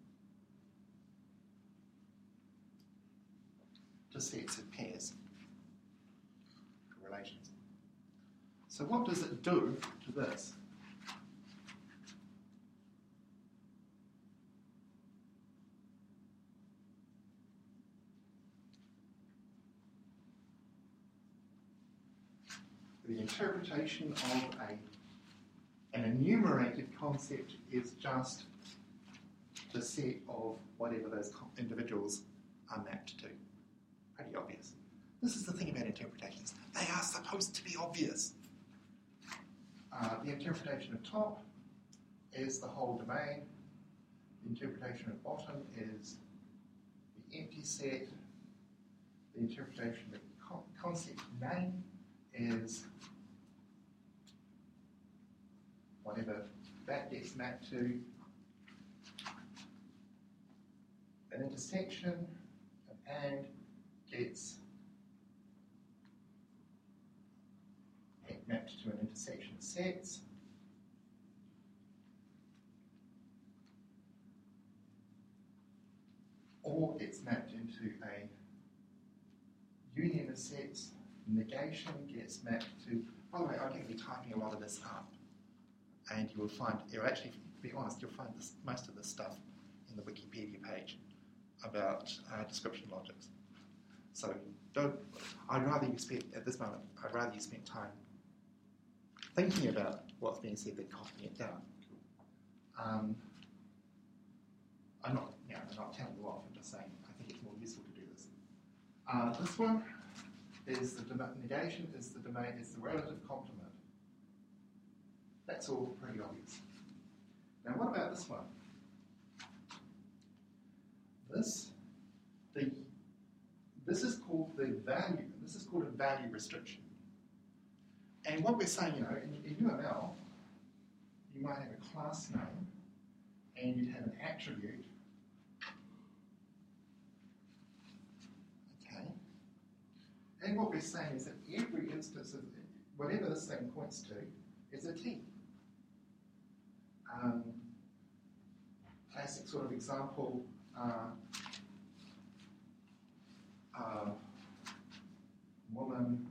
to sets of pairs, relations. So what does it do to this? The interpretation of a, an enumerated concept is just the set of whatever those individuals are mapped to. Pretty obvious. This is the thing about interpretations. They are supposed to be obvious. Uh, the interpretation of top is the whole domain. The interpretation of bottom is the empty set. The interpretation of con- concept name is whatever that gets mapped to. An intersection of and gets mapped to an intersection of sets. Or it's mapped into a union of sets. Negation gets mapped to, by the way, I'm going to be typing a lot of this up, and you will find, you'll actually, to be honest, you'll find this, most of this stuff in the Wikipedia page about uh, description logics. So don't, I'd rather you spend, at this moment, I'd rather you spend time thinking about what's being said than copying it down. Um, I'm not, you know, I'm not telling you off, I'm just saying I think it's more useful to do this. Uh, this one is the dom- negation is the domain is the relative complement. That's all pretty obvious. Now what about this one? This the this is called the value. This is called a value restriction. And what we're saying, you know, in, in U M L, you might have a class name, and you'd have an attribute. And what we're saying is that every instance of whatever this thing points to is a T. Um, classic sort of example, uh, uh, woman,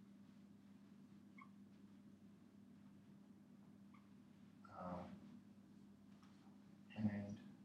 uh, and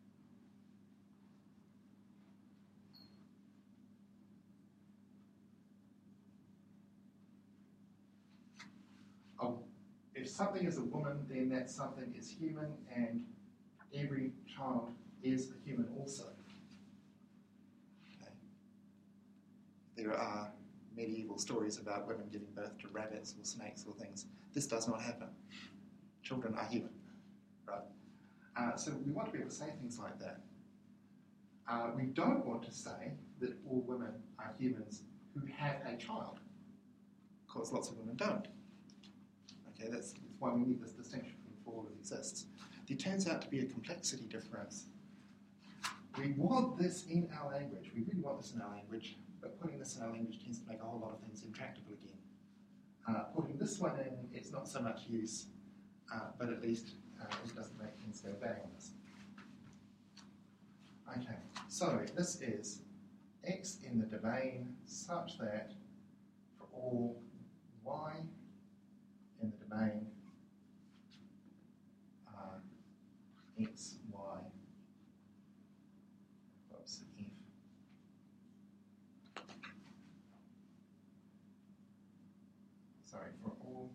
Oh, if something is a woman, then that something is human, and every child is a human also. Okay. There are medieval stories about women giving birth to rabbits or snakes or things. This does not happen. Children are human, right? Uh, so we want to be able to say things like that. Uh, we don't want to say that all women are humans who have a child, because lots of women don't. Okay, that's, that's why we need this distinction before it exists. There turns out to be a complexity difference. We want this in our language. We really want this in our language, but putting this in our language tends to make a whole lot of things intractable again. Uh, putting this one in, it's not so much use, uh, but at least uh, it doesn't make things go bang on us. Okay, so this is x in the domain such that for all y in the domain uh, x, y, oops, f. Sorry, for all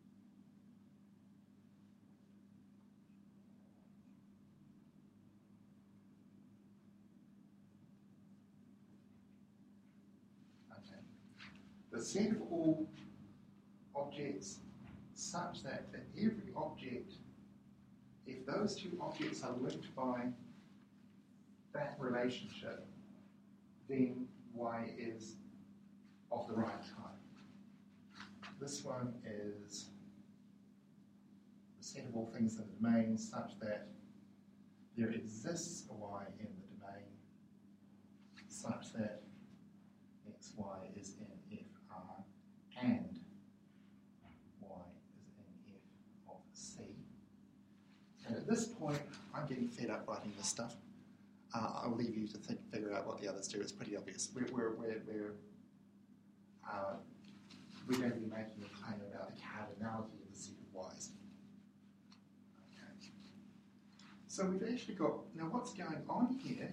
okay. The set of all objects such that for every object, if those two objects are linked by that relationship, then y is of the right type. This one is the set of all things in the domain such that there exists a y in the domain such that x, y is in F R and y is in F of C. And at this point, I'm getting fed up writing this stuff. Uh, I'll leave you to think, figure out what the others do. It's pretty obvious. We're, we're, we're, we're, uh, we're going to be making a claim about the cardinality of the set of y's. Okay. So we've actually got, now what's going on here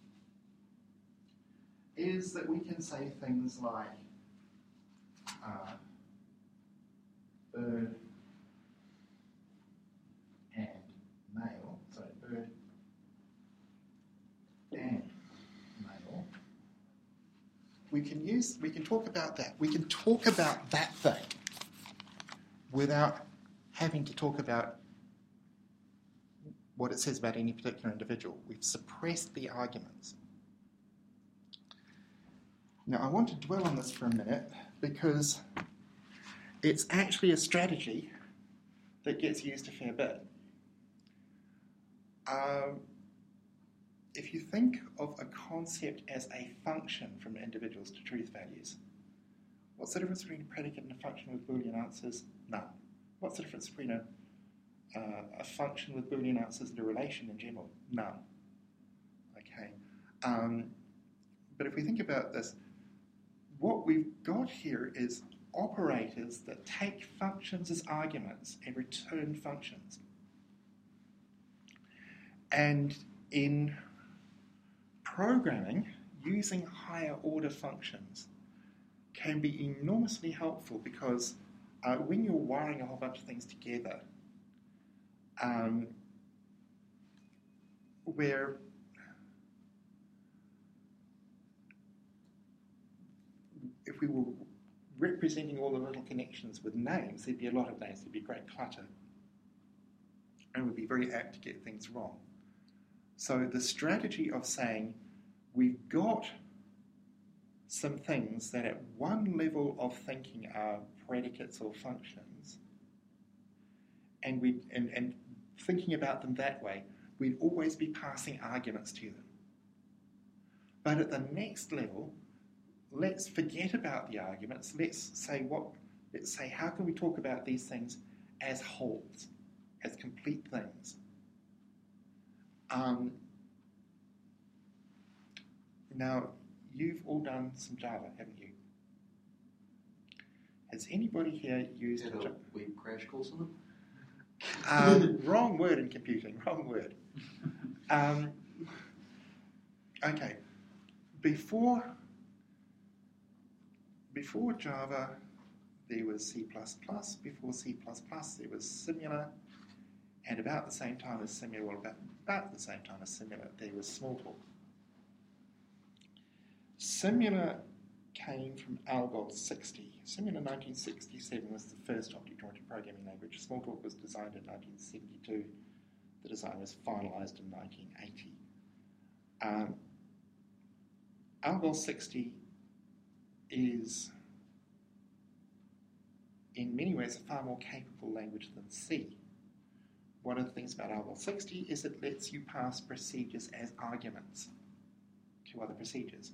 is that we can say things like uh, bird and male, sorry, bird and male. We can use, we can talk about that. We can talk about that thing without having to talk about what it says about any particular individual. We've suppressed the arguments. Now, I want to dwell on this for a minute because it's actually a strategy that gets used a fair bit. Um, if you think of a concept as a function from individuals to truth values, what's the difference between a predicate and a function with Boolean answers? None. What's the difference between a, uh, a function with Boolean answers and a relation in general? None. Okay. Um, but if we think about this, what we've got here is operators that take functions as arguments and return functions. And in programming, using higher order functions can be enormously helpful because uh, when you're wiring a whole bunch of things together, um, where if we were representing all the little connections with names, there'd be a lot of names, there'd be great clutter, and we'd be very apt to get things wrong. So the strategy of saying, we've got some things that at one level of thinking are predicates or functions, and, we, and, and thinking about them that way, we'd always be passing arguments to them. But at the next level, let's forget about the arguments. Let's say what. Let's say how can we talk about these things as wholes, as complete things. Um, now you've all done some Java, haven't you? Has anybody here used Did a a Java? web crash course on them? Um, wrong word in computing. Wrong word. Um, okay. Before. Before Java, there was C plus plus. Before C plus plus, there was Simula. And about the same time as Simula, well, about, about the same time as Simula, there was Smalltalk. Simula came from Algol sixty. Simula nineteen sixty-seven was the first object-oriented programming language. Smalltalk was designed in nineteen seventy-two. The design was finalized in nineteen eighty. Um, Algol sixty is in many ways a far more capable language than C. One of the things about Algol sixty is it lets you pass procedures as arguments to other procedures.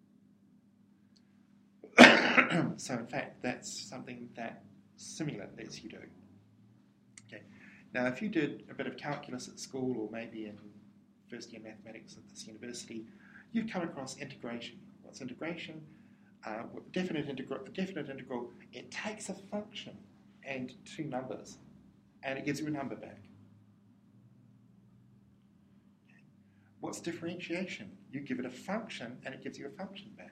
So in fact, that's something that Simulint lets you do. Okay. Now, if you did a bit of calculus at school, or maybe in first year mathematics at this university, you've come across integration. What's integration? Uh, definite, integral, definite integral, it takes a function and two numbers, and it gives you a number back. Okay. What's differentiation? You give it a function, and it gives you a function back.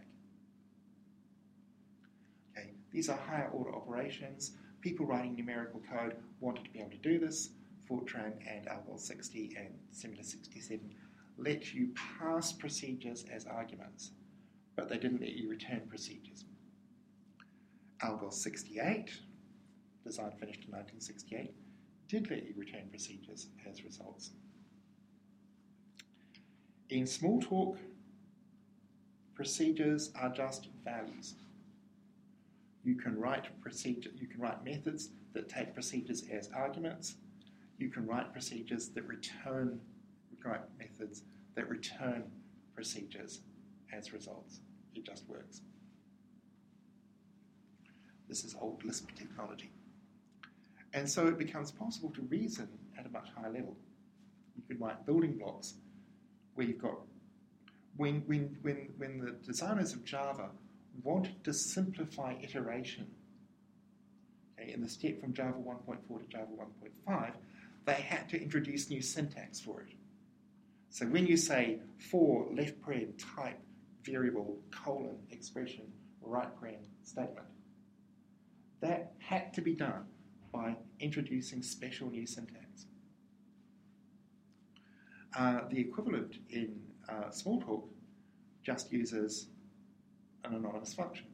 Okay. These are higher order operations. People writing numerical code wanted to be able to do this. Fortran and Algol sixty and Simula sixty-seven let you pass procedures as arguments, but they didn't let you return procedures. Algol sixty-eight, design finished in nineteen sixty-eight, did let you return procedures as results. In Smalltalk, procedures are just values. You can write procedure, you can write methods that take procedures as arguments. You can write procedures that return, write methods that return procedures as results. It just works. This is old Lisp technology. And so it becomes possible to reason at a much higher level. You can write building blocks where you've got, when, when, when, when the designers of Java wanted to simplify iteration, okay, in the step from Java one point four to Java one point five, they had to introduce new syntax for it. So when you say for left paren type variable colon expression right paren statement, that had to be done by introducing special new syntax. Uh, the equivalent in uh, Smalltalk just uses an anonymous function.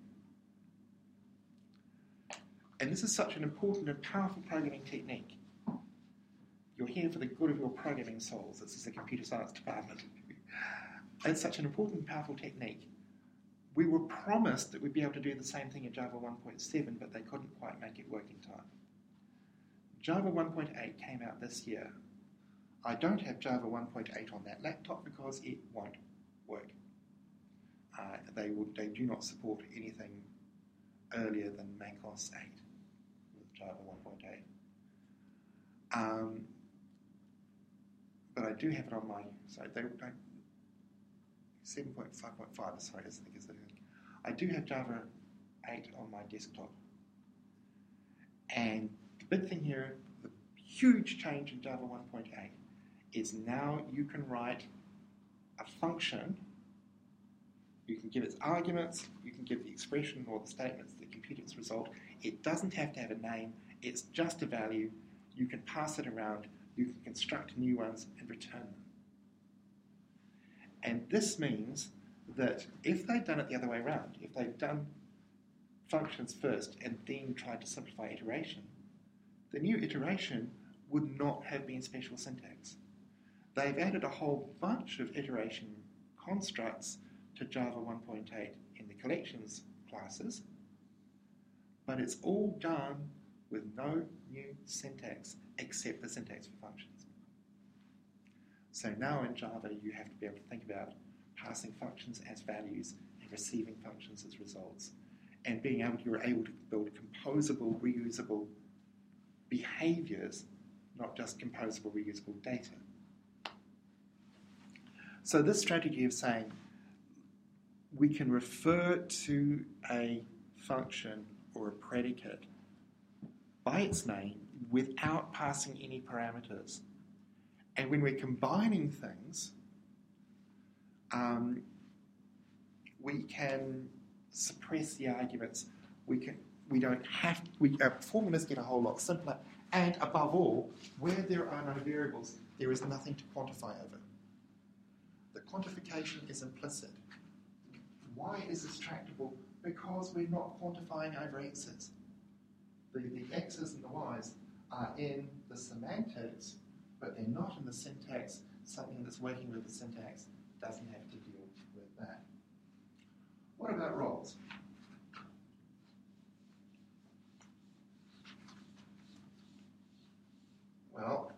And this is such an important and powerful programming technique. You're here for the good of your programming souls. This is the computer science department. It's such an important and powerful technique. We were promised that we'd be able to do the same thing in Java one point seven, but they couldn't quite make it work in time. Java one point eight came out this year. I don't have Java one point eight on that laptop because it won't work. Uh, they, would, they do not support anything earlier than macOS eight with Java one point eight. Um, but I do have it on my, sorry, they, they, seven point five point five, sorry, I think is the thing. I do have Java eight on my desktop. And the big thing here, the huge change in Java one point eight is now you can write a function. You can give its arguments, you can give the expression or the statements that compute its result. It doesn't have to have a name, it's just a value. You can pass it around, you can construct new ones and return them. And this means that if they'd done it the other way around, if they'd done functions first and then tried to simplify iteration, the new iteration would not have been special syntax. They've added a whole bunch of iteration constructs to Java one point eight in the collections classes, but it's all done with no new syntax except the syntax for functions. So now in Java you have to be able to think about passing functions as values and receiving functions as results, and being able to, you're able to build composable, reusable behaviors, not just composable, reusable data. So this strategy of saying we can refer to a function or a predicate by its name without passing any parameters. And when we're combining things, um, we can suppress the arguments. We can. We don't have. We, our formulas get a whole lot simpler. And above all, where there are no variables, there is nothing to quantify over. The quantification is implicit. Why is this tractable? Because we're not quantifying over x's. The, the x's and the y's are in the semantics, but they're not in the syntax. Something that's working with the syntax doesn't have to deal with that. What about roles? Well,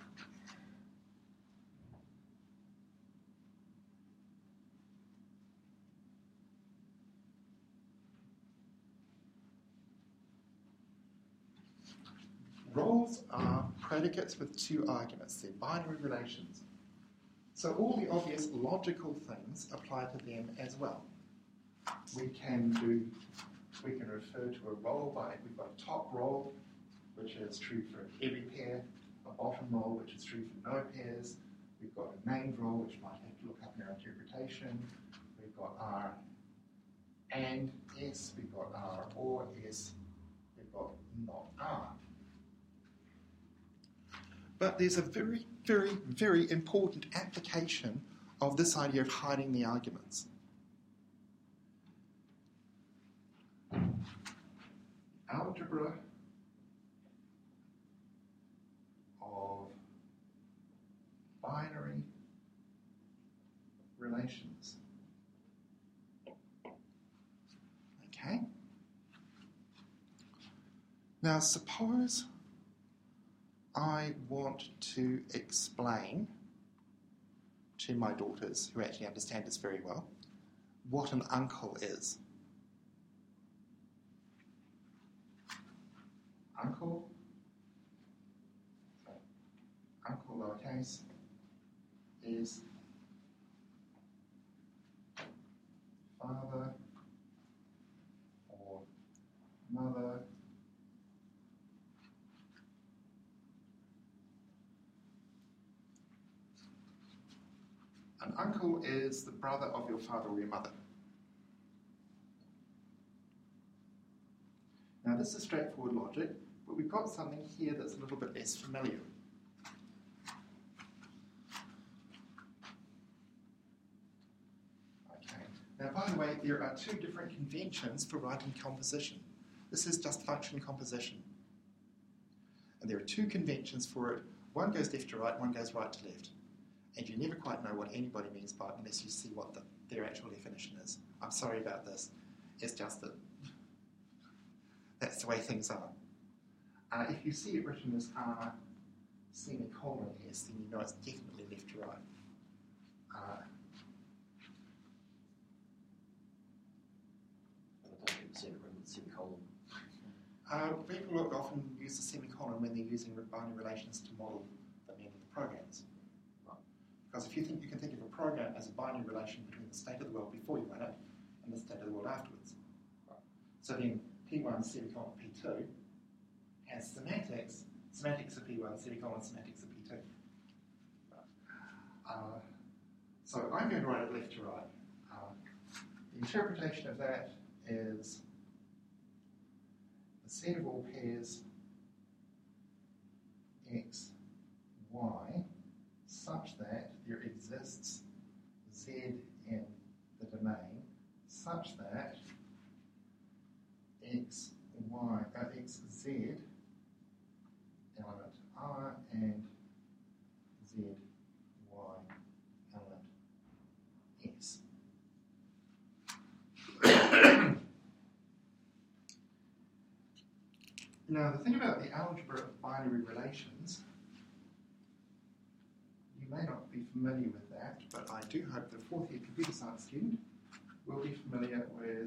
roles are predicates with two arguments. They're binary relations. So all the obvious logical things apply to them as well. We can do, we can refer to a role by, we've got a top role, which is true for every pair, a bottom role, which is true for no pairs. We've got a named role, which might have to look up in our interpretation. We've got R and S, we've got R or S, we've got not R. But there's a very, very, very important application of this idea of hiding the arguments. Algebra of binary relations. Okay? Now suppose I want to explain to my daughters, who actually understand this very well, what an uncle is. Uncle, so uncle lowercase, is father or mother An uncle is the brother of your father or your mother. Now this is straightforward logic, but we've got something here that's a little bit less familiar. Okay. Now by the way, there are two different conventions for writing composition. This is just function composition. And there are two conventions for it. One goes left to right, one goes right to left. And you never quite know what anybody means by it unless you see what the, their actual definition is. I'm sorry about this. It's just that that's the way things are. Uh, if you see it written as R semicolon S, then you know it's definitely left to right. Uh, I don't think it's written with semicolon. uh, people often use the semicolon when they're using binary relations to model the meaning of the programs. Because if you think you can think of a program as a binary relation between the state of the world before you run it and the state of the world afterwards. So then P one semicolon P two has semantics, semantics of P one semicolon semantics of P two. Uh, so I'm going to write it left to right. Uh, the interpretation of that is the set of all pairs X, Y such that there exists Z in the domain such that X, Y, uh, X, Z element R and Z, Y element S. Now the thing about the algebra of binary relations, you may not be familiar with that, but I do hope the fourth year computer science student will be familiar with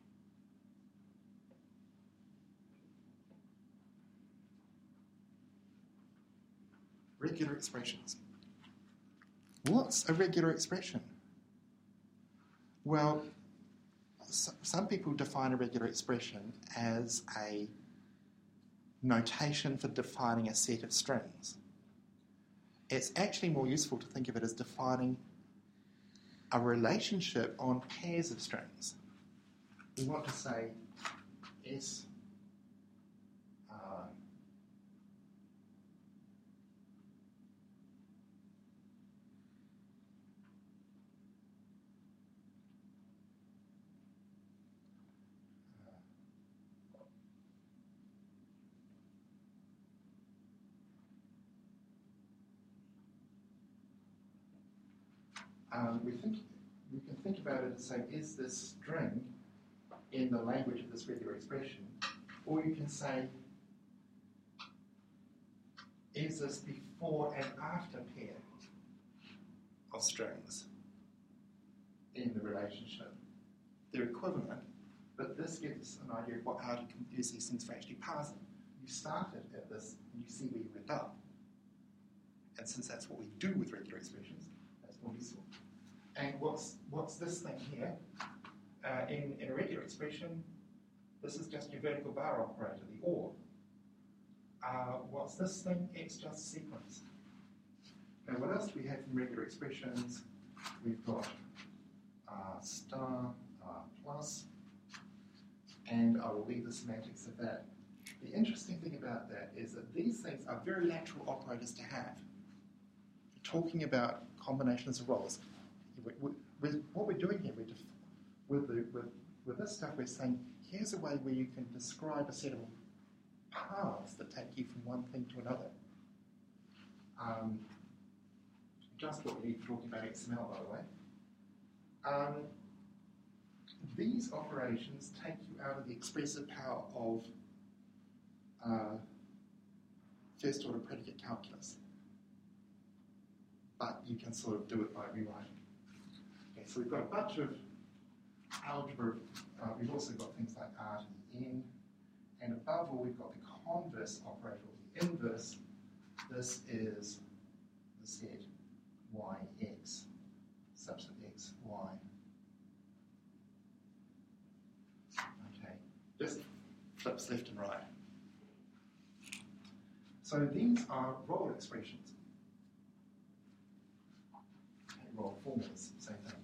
regular expressions. What's a regular expression? Well, so, some people define a regular expression as a notation for defining a set of strings. It's actually more useful to think of it as defining a relationship on pairs of strings. We want to say S uh, Um, we think you can think about it as saying, is this string in the language of this regular expression? Or you can say, is this before and after pair of strings in the relationship? They're equivalent, but this gives us an idea of what, how to use these things for actually parsing. You started at this, and you see where you end up. And since that's what we do with regular expressions, that's what we saw. And what's what's this thing here? Uh, in, in a regular expression, this is just your vertical bar operator, the or. Uh, what's this thing? It's just sequence. Now, what else do we have from regular expressions? We've got uh, star, uh, plus, and I will leave the semantics of that. The interesting thing about that is that these things are very natural operators to have. Talking about combinations of roles. With, with what we're doing here, we're def- with, the, with, with this stuff, we're saying, here's a way where you can describe a set of paths that take you from one thing to another. Um, just what we need for talking about X M L, by the way. Um, these operations take you out of the expressive power of uh, first-order predicate calculus. But you can sort of do it by rewriting. Okay, so we've got a bunch of algebra. Uh, we've also got things like R to the N. And above all, we've got the converse operator, or the inverse. This is the set y x, such that x, y. Okay, just flips left and right. So these are role expressions. Okay, role formulas, same thing.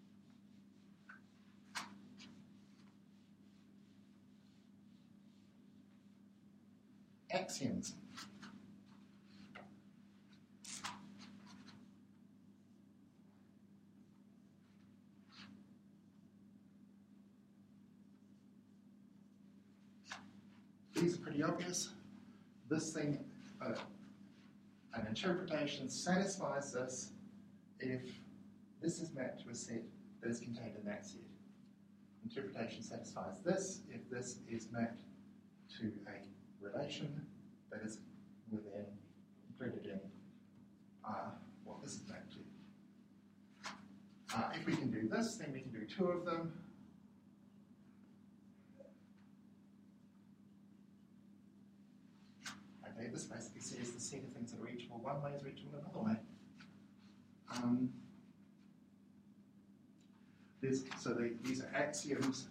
Axioms. These are pretty obvious. This thing, uh, an interpretation satisfies this if this is mapped to a set that is contained in that set. Interpretation satisfies this if this is mapped to a relation that is within, included in uh, what this is mapped to. Uh, if we can do this, then we can do two of them. Okay, this basically says the set of things that are reachable one way is reachable another way. Um, there's, so they, these are axioms.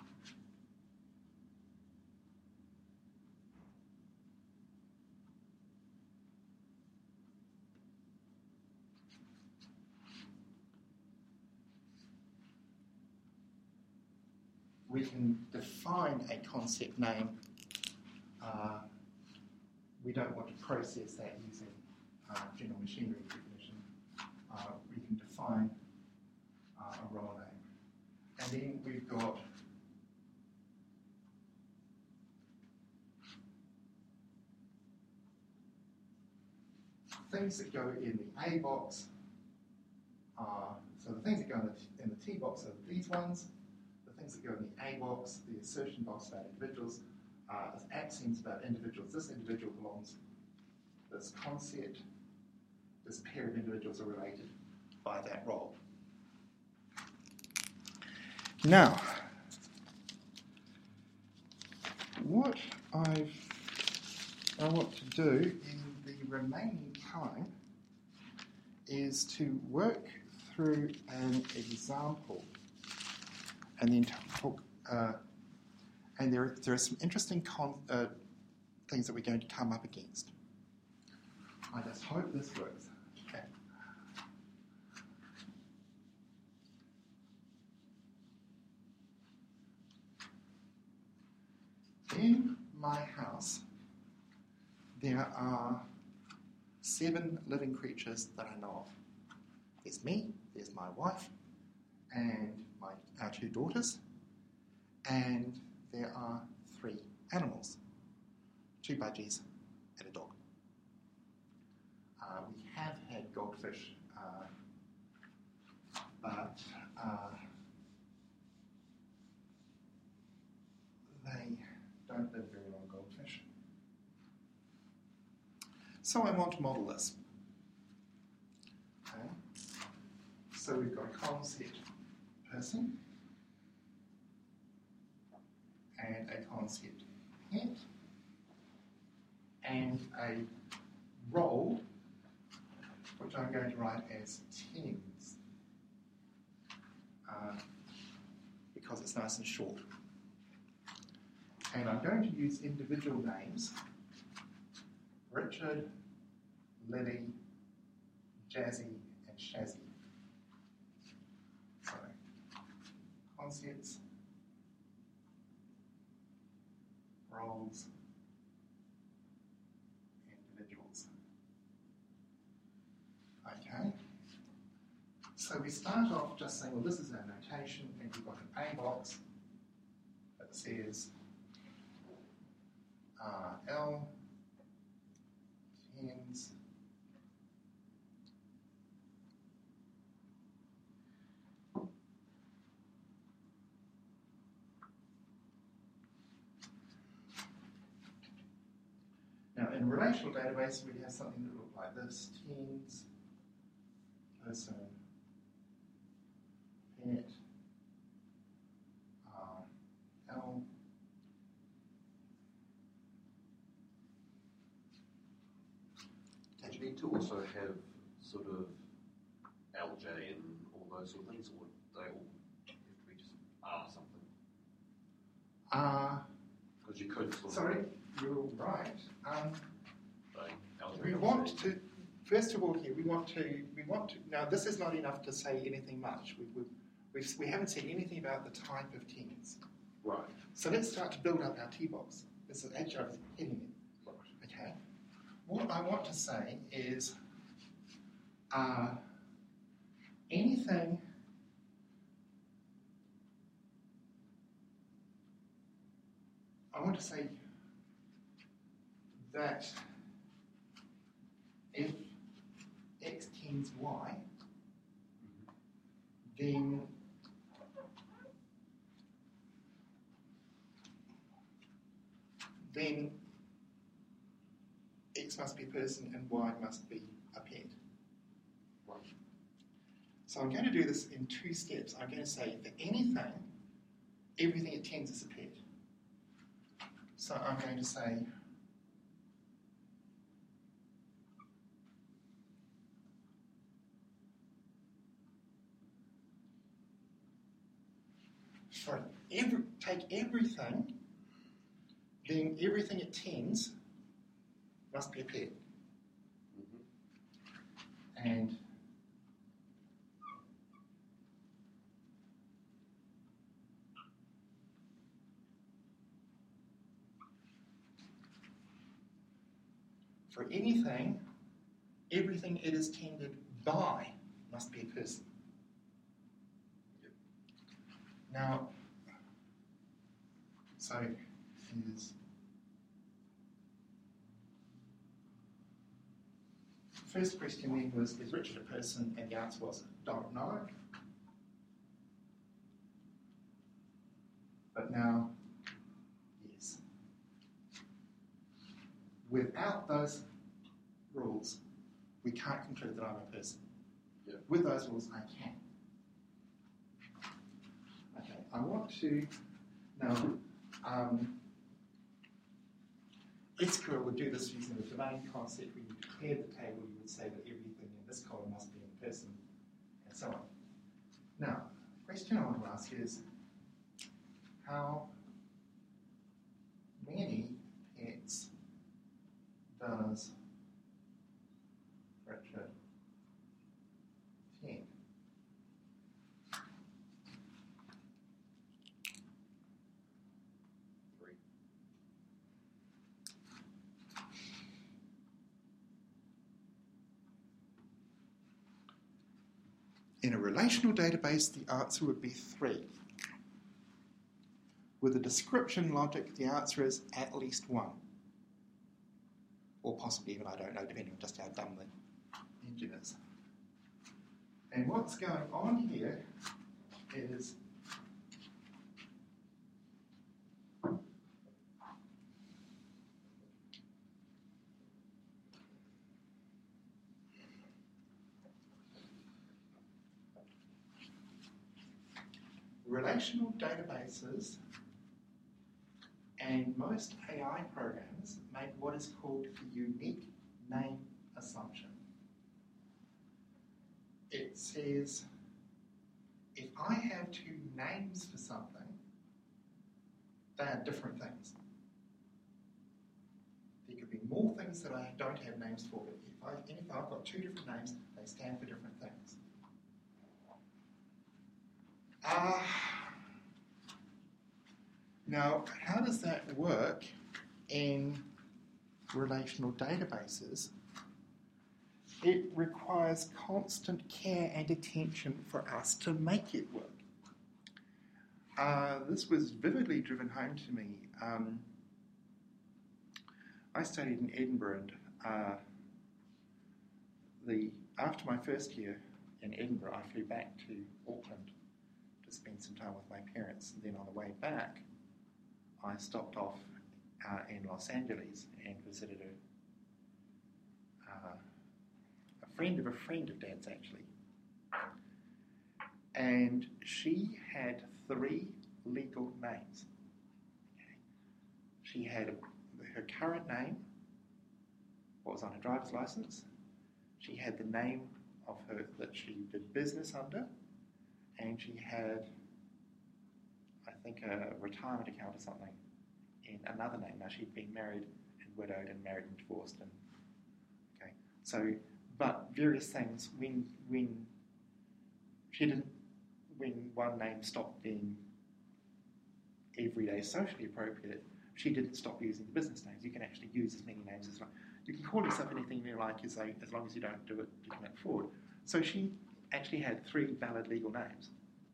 We can define a concept name. Uh, we don't want to process that using uh, general machinery recognition. Uh, we can define uh, a role name. And then we've got things that go in the A box. Are, so the things that go in the, in the T box are these ones. The things that go in the A box, the assertion box about individuals, uh, as axioms about individuals. This individual belongs, this concept, this pair of individuals are related by that role. Now, what I've, I want to do in the remaining time is to work through an example and then talk, uh, and there, there are some interesting con, uh, things that we're going to come up against. I just hope this works. Okay. In my house, there are seven living creatures that I know of. There's me, there's my wife, and my, our two daughters, and there are three animals, two budgies and a dog. Uh, we have had goldfish, uh, but uh, So I want to model this. Okay. So we've got a concept person and a concept pet and a role which I'm going to write as tens uh, because it's nice and short. And I'm going to use individual names: Richard, Lily, Jazzy, and Shazzy. So, concepts, roles, individuals. Okay. So we start off just saying, well, this is our notation, and we've got an A box that says uh, L, tens, now in a relational database we have something that looks like this: tens, person, pet, um, L, Did you need to also have sort of L J and all those sort of things, or they all have to be just R something? uh, Because you could sort sorry, of you're right. Um, like L J. we want to, first of all here, we want to, we want to, now this is not enough to say anything much. We, we, we've, we haven't said anything about the type of tens. Right. So let's start to build up our T-box. This is actually, I was hitting it. Okay. What I want to say is uh, anything I want to say that if x tends y, then then x must be a person and y must be a pet. Right. So I'm going to do this in two steps. I'm going to say for anything, everything it tends is a pet. So I'm going to say for every, take everything, then everything it tends must be a pet. Mm-hmm. And for anything, everything it is tended by must be a person. Yep. Now, so is the first question then was, is Richard a person? And the answer was, don't know. But now, yes. Without those rules, we can't conclude that I'm a person. Yeah. With those rules, I can. Okay, I want to now. Um, S Q L would do this using the domain concept. When you declare the table, you would say that everything in this column must be in person, and so on. Now, the question I want to ask is, how many pets does Richard tend? Three. In a relational database, the answer would be three. With a description logic, the answer is at least one. Or possibly even, I don't know, depending on just how dumb the engine is. And what's going on here is relational databases and most A I programs make what is called the unique name assumption. It says, if I have two names for something, they are different things. There could be more things that I don't have names for, but if, I, and if I've got two different names, they stand for different things. Uh, now, how does that work in relational databases? It requires constant care and attention for us to make it work. Uh, this was vividly driven home to me. Um, I studied in Edinburgh, and uh, the after my first year in Edinburgh, I flew back to Auckland to spend some time with my parents. And then on the way back, I stopped off uh, in Los Angeles and visited a, uh, a friend of a friend of Dad's, actually. And she had three legal names. Okay. She had a, her current name, what was on her driver's license. She had the name of her that she did business under, and she had, I think, a retirement account or something in another name. Now, she'd been married and widowed and married and divorced. And okay, so, but various things, when, when she didn't, when one name stopped being everyday socially appropriate, she didn't stop using the business names. You can actually use as many names as long. You can call yourself anything you like as, a, as long as you don't do it to commit fraud. So she actually had three valid legal names.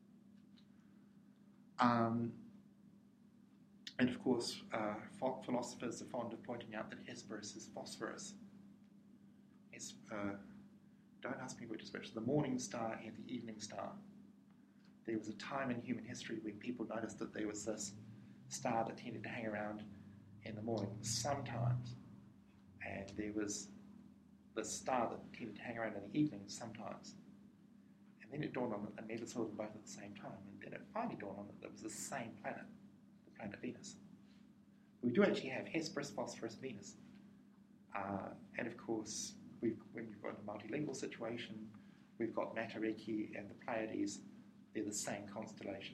Um, and of course, uh, philosophers are fond of pointing out that Hesperus is phosphorus. It's, uh, don't ask me which is which, the morning star and the evening star. There was a time in human history when people noticed that there was this star that tended to hang around in the morning sometimes, and there was the star that tended to hang around in the evening sometimes. And then it dawned on them, and never saw them both at the same time. And then it finally dawned on them that it was the same planet, the planet Venus. We do actually have Hesperus, Phosphorus, Venus. Uh, and of course, we've, when we've got a multilingual situation, we've got Matariki and the Pleiades. They're the same constellation.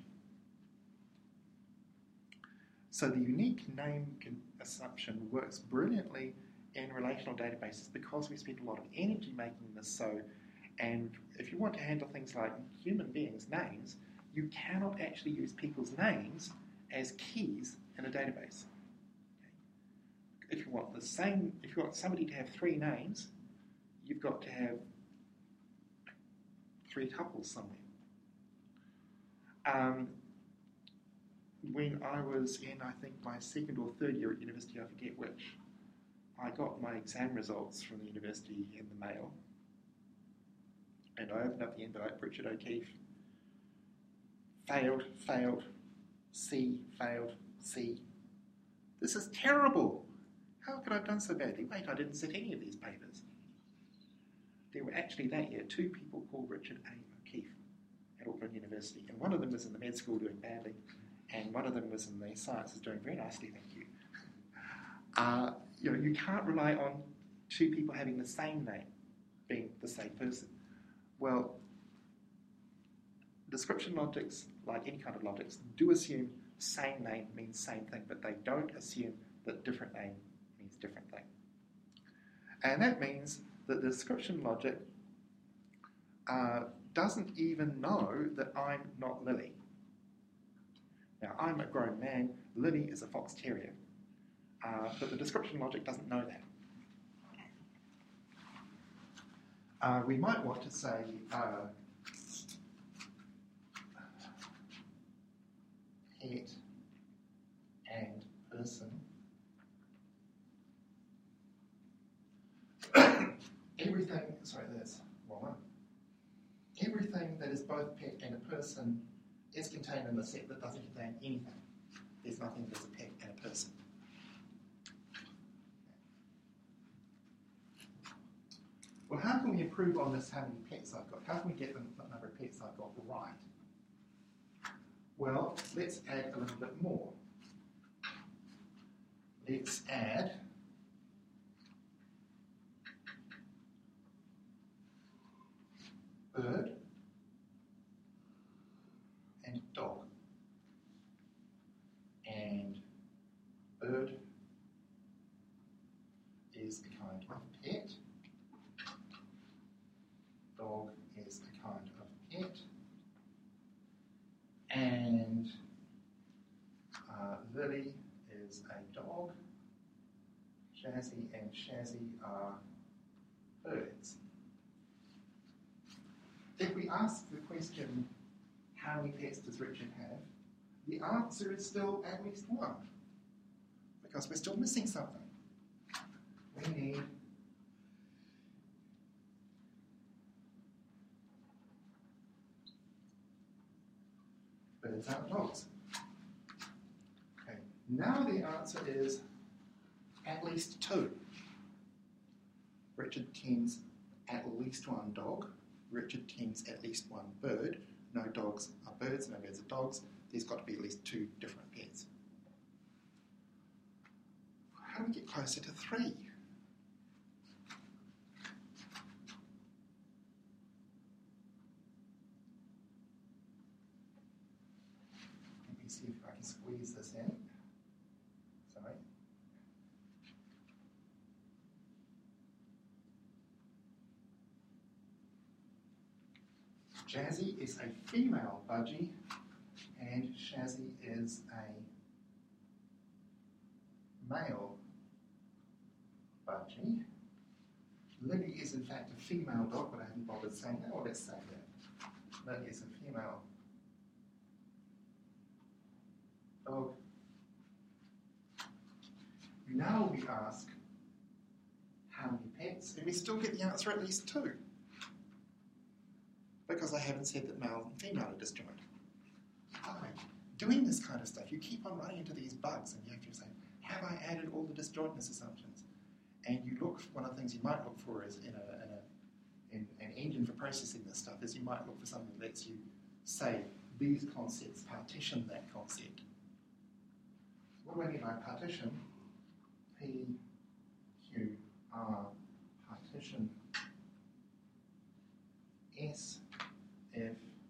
So the unique name assumption works brilliantly in relational databases because we spend a lot of energy making this so. And if you want to handle things like human beings' names, you cannot actually use people's names as keys in a database. If you want the same, if you want somebody to have three names, you've got to have three tuples somewhere. Um, when I was in, I think, my second or third year at university, I forget which, I got my exam results from the university in the mail. And I opened up the envelope, Richard O'Keefe. Failed, failed, C, failed, C. This is terrible. How could I have done so badly? Wait, I didn't sit any of these papers. There were actually that year two people called Richard A. O'Keefe at Auckland University. And one of them was in the med school doing badly, and one of them was in the sciences doing very nicely, thank you. Uh, you know, you can't rely on two people having the same name being the same person. Well, description logics, like any kind of logics, do assume same name means same thing, but they don't assume that different name means different thing. And that means that the description logic uh, doesn't even know that I'm not Lily. Now, I'm a grown man, Lily is a fox terrier, uh, but the description logic doesn't know that. Uh, we might want to say uh, pet and person. Everything, sorry, that's wrong one. Everything that is both pet and a person is contained in the set that doesn't contain anything. There's nothing that's a pet and a person. Well, how can we improve on this, how many pets I've got? How can we get the number of pets I've got right? Well, let's add a little bit more. Let's add bird and dog. And bird is a kind of pet. Dog is a kind of pet. And uh, Lily is a dog. Shazzy and Shazzy are birds. If we ask the question, how many pets does Richard have? The answer is still at least one, because we're still missing something. We need birds aren't dogs. Okay, now the answer is at least two. Richard tends at least one dog. Richard tends at least one bird. No dogs are birds, no birds are dogs. There's got to be at least two different pets. How do we get closer to three? Let me see if I can squeeze this in. Sorry. Jazzy is a female budgie, and Shazzy is a male budgie. Lily is in fact a female dog, but I haven't bothered saying that. Well, let's say that. Lily is a female dog. Now we ask how many pets, and we still get the answer at least two, because I haven't said that male and female are disjoint. By doing this kind of stuff, you keep on running into these bugs, and you have to say, have I added all the disjointness assumptions? And you look, one of the things you might look for is in, a, in, a, in an engine for processing this stuff is you might look for something that lets you say these concepts partition that concept. What do I mean by partition? P, Q, R, partition S if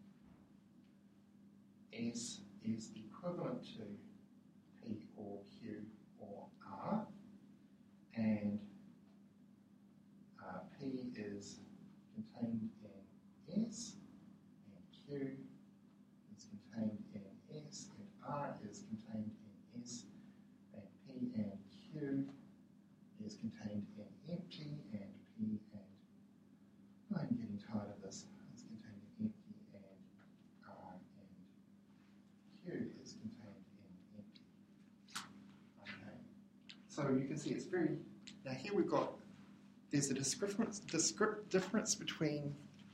S is equivalent to P or Q or R, and uh, P is contained in S, and Q is contained in S, and R is contained in S, and P and Q is contained in empty, and P and I'm getting tired of this. It's contained in empty, and R and Q is contained in empty. Okay. So you can see it's very. Now here we've got. There's a description, descript difference between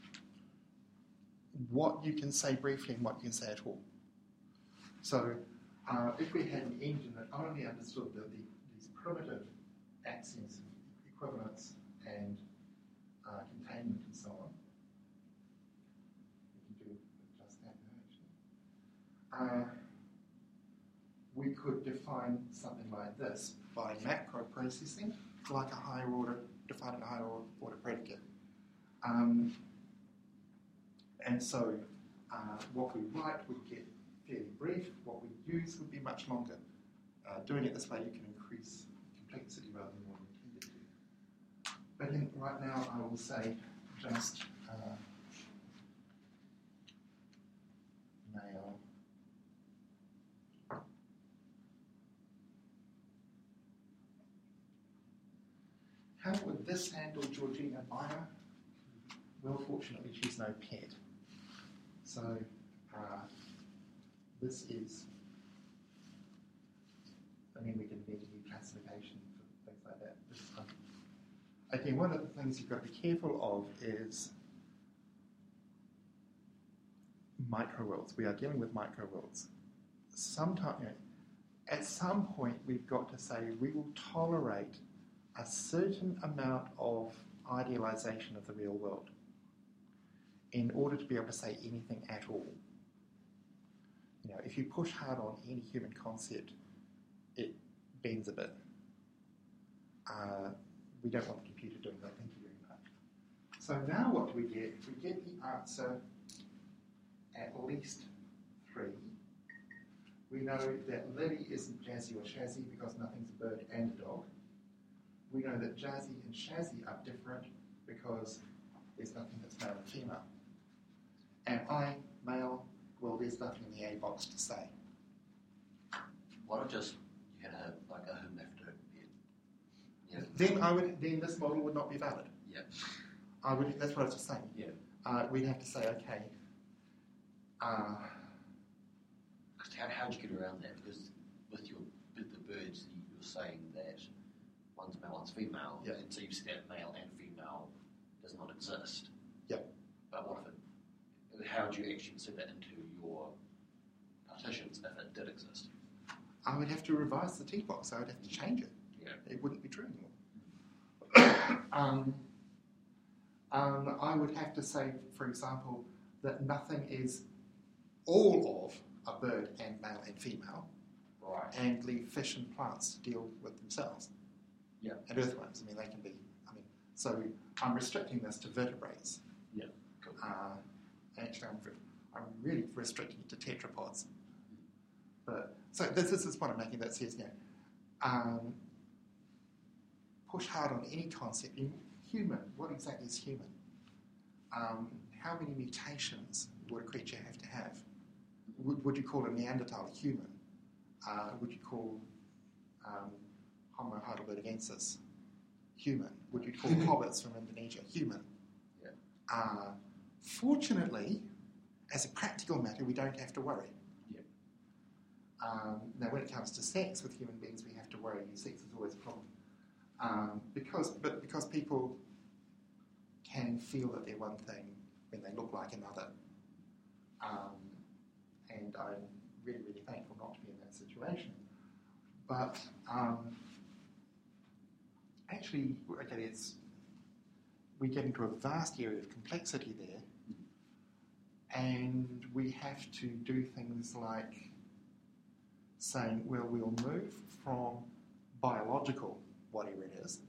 what you can say briefly and what you can say at all. So uh, if we had an engine that only understood the, the, these primitive axioms of equivalence and Uh, containment and so on. We can do just that now, actually. Uh, we could define something like this by macro processing, like a higher order, defining a higher order predicate. Um, and so uh, what we write would get fairly brief, what we use would be much longer. Uh, doing it this way, you can increase complexity rather than what we intended to. But in, right now, I will say just uh, male how would this handle Georgina Meyer? Well, fortunately, she's no pet. So uh, this is, I mean, we can invent a new classification for things like that. This is fun. Again, one of the things you've got to be careful of is microworlds. We are dealing with microworlds. Sometime, you know, at some point, we've got to say we will tolerate a certain amount of idealization of the real world in order to be able to say anything at all. you know, if you push hard on any human concept, it bends a bit. Uh, we don't want the computer doing that. Thank you very much. So now what do we get? We get the answer at least three. We know that Lily isn't Jazzy or Shazzy because nothing's a bird and a dog. We know that Jazzy and Shazzy are different because there's nothing that's male and female. And I, male, well, there's nothing in the A box to say. Why not just you had a like a hermaphrodite bed? Yeah. Then I would. Then this model would not be valid. Yeah. I would. That's what I was just saying. Yeah. Uh, we'd have to say, okay. Uh, Because how how do you get around that? Because with your with the birds, you- you're saying that one's male, one's female, Yeah. and so you said that male and female does not exist. Yep. But what if it? How would you actually insert that into your partitions if it did exist? I would have to revise the T box. I would have to change it. Yeah. It wouldn't be true anymore. um, um, I would have to say, for example, that nothing is all of a bird and male and female, Right. and leave fish and plants to deal with themselves. Yeah. And earthworms. I mean, they can be. I mean, so I'm restricting this to vertebrates. Yeah. Cool. Uh, actually, I'm, I'm really restricting it to tetrapods. But so this, this is the point I'm making that says, you know, um, push hard on any concept. In human, what exactly is human? Um, how many mutations would a creature have to have? Would, would you call a Neanderthal a human? Uh, would you call um, Homo heidelbergensis human? Would you call hobbits from Indonesia human? Yeah. Uh, fortunately, as a practical matter, we don't have to worry. Yeah. Um, now, when it comes to sex with human beings, we have to worry. Sex is always a problem. Um, because, but because people can feel that they're one thing when they look like another. Um, and I'm really, really thankful not to be in that situation. But um, actually, okay, it's, we get into a vast area of complexity there, and we have to do things like saying, well, we'll move from biological, whatever it is,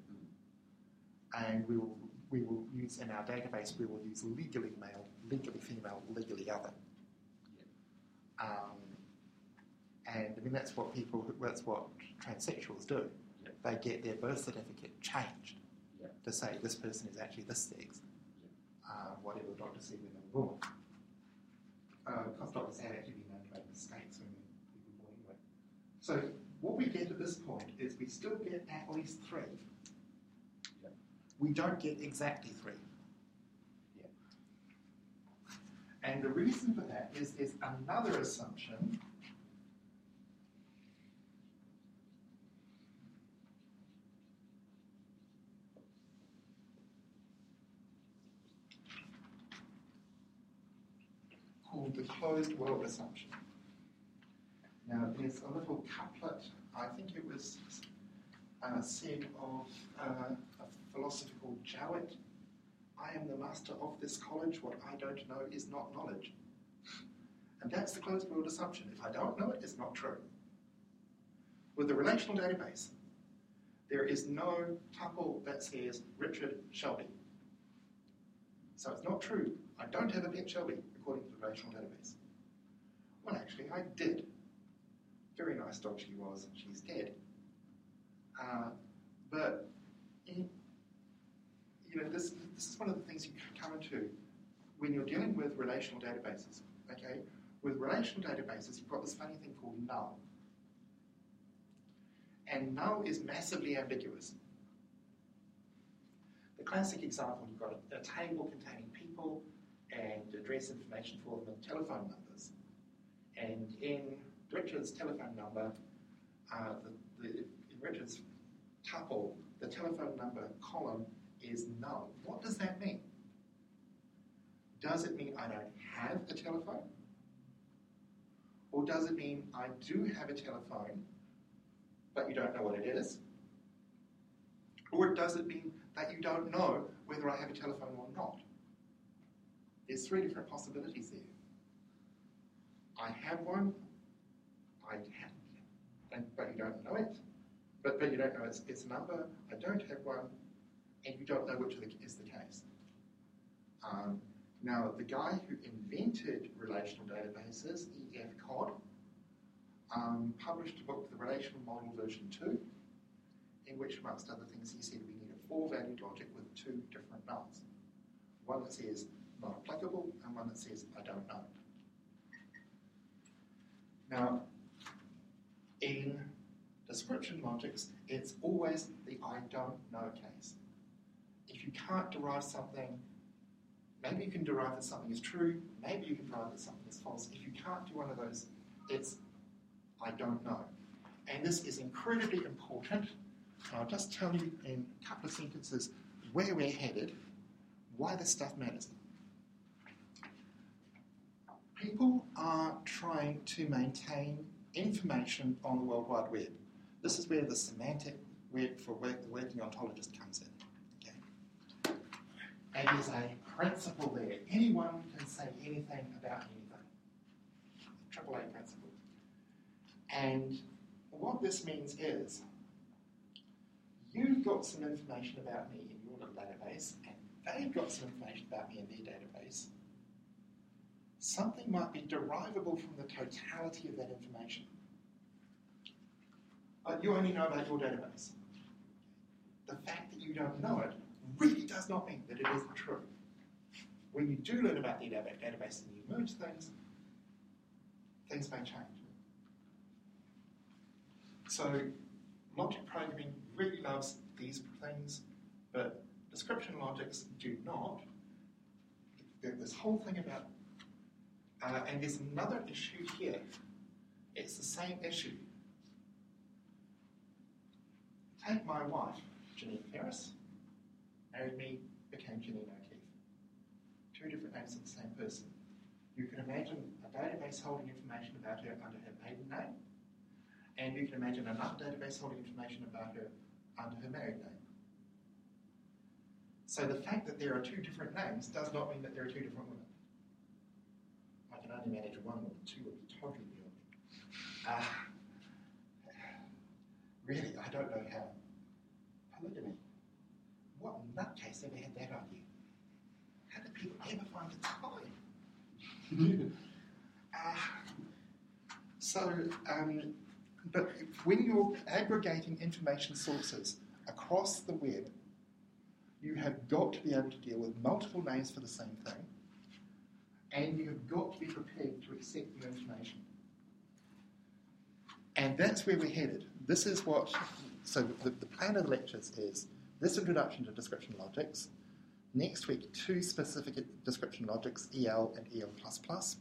and we will we will use in our database, we will use legally male, legally female, legally other. Um, and I mean, that's what people, that's what transsexuals do. Yeah. They get their birth certificate changed Yeah. to say this person is actually this sex, Yeah. uh, whatever the doctor said when they were born. Uh, because doctors had actually been known to make mistakes when people were born anyway. So what we get at this point is we still get at least three. Yeah. We don't get exactly three. Yeah. And the reason for that is there's another assumption called the closed world assumption. Now, there's a little couplet, I think it was uh, said of uh, a philosopher called Jowett. I am the master of this college, what I don't know is not knowledge. And that's the closed world assumption. If I don't know it, it's not true. With the relational database, there is no tuple that says Richard Shelby. So it's not true. I don't have a pet Shelby, according to the relational database. Well, actually, I did. Very nice dog she was. She's dead. Uh, but, in, you know, this, this is one of the things you come into when you're dealing with relational databases, okay? With relational databases, you've got this funny thing called null. And null is massively ambiguous. The classic example, you've got a, a table containing people and address information for them and telephone numbers. And in Richard's telephone number, uh, the, the, in Richard's tuple, the telephone number column is null. What does that mean? Does it mean I don't have a telephone? Or does it mean I do have a telephone, but you don't know what it is? Or does it mean that you don't know whether I have a telephone or not? There's three different possibilities there. I have one, I have, and, but you don't know it, but, but you don't know its, its number, I don't have one, and you don't know which of the, is the case. Um, now, the guy who invented relational databases, E F Codd, um, published a book, The Relational Model version two, in which, amongst other things, he said we need a four-valued logic with two different nulls. One that says not applicable, and one that says I don't know. Now, in description logics, it's always the I don't know case. If you can't derive something, maybe you can derive that something is true, maybe you can derive that something is false. If you can't do one of those, it's I don't know. And this is incredibly important. I'll just tell you in a couple of sentences where we're headed, why this stuff matters. People are trying to maintain information on the World Wide Web. This is where the semantic work for work, the working ontologist comes in. Okay? And there's a principle there. Anyone can say anything about anything. Triple A principle. And what this means is, you've got some information about me in your little database, and they've got some information about me in their database. Something might be derivable from the totality of that information. But you only know about your database. The fact that you don't know it really does not mean that it isn't true. When you do learn about the database and you merge things, things may change. So logic programming really loves these things, but description logics do not. There's this whole thing about, uh, and there's another issue here. It's the same issue. Take my wife, Janine Ferris, married me, became Janine O'Keefe. Two different names of the same person. You can imagine a database holding information about her under her maiden name, and you can imagine another database holding information about her under her married name. So the fact that there are two different names does not mean that there are two different women. I can only manage one woman, two would be totally beyond me. Uh, really, I don't know how. Polygamy. What nutcase ever had that idea? How did people ever find the time? uh, so, um, but when you're aggregating information sources across the web, you have got to be able to deal with multiple names for the same thing, and you have got to be prepared to accept new information. And that's where we're headed. This is what, so the, the plan of the lectures is this introduction to description logics, next week two specific description logics, E L and E L plus plus.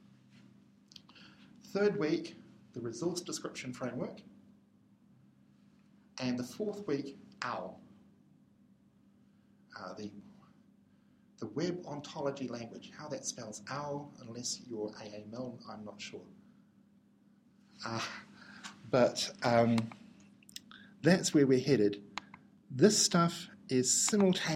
Third week, the resource description framework. And the fourth week, O W L. Uh, the, the web ontology language, how that spells O W L, unless you're A A Milne, I'm not sure. Uh, but um, that's where we're headed. This stuff is simultaneous.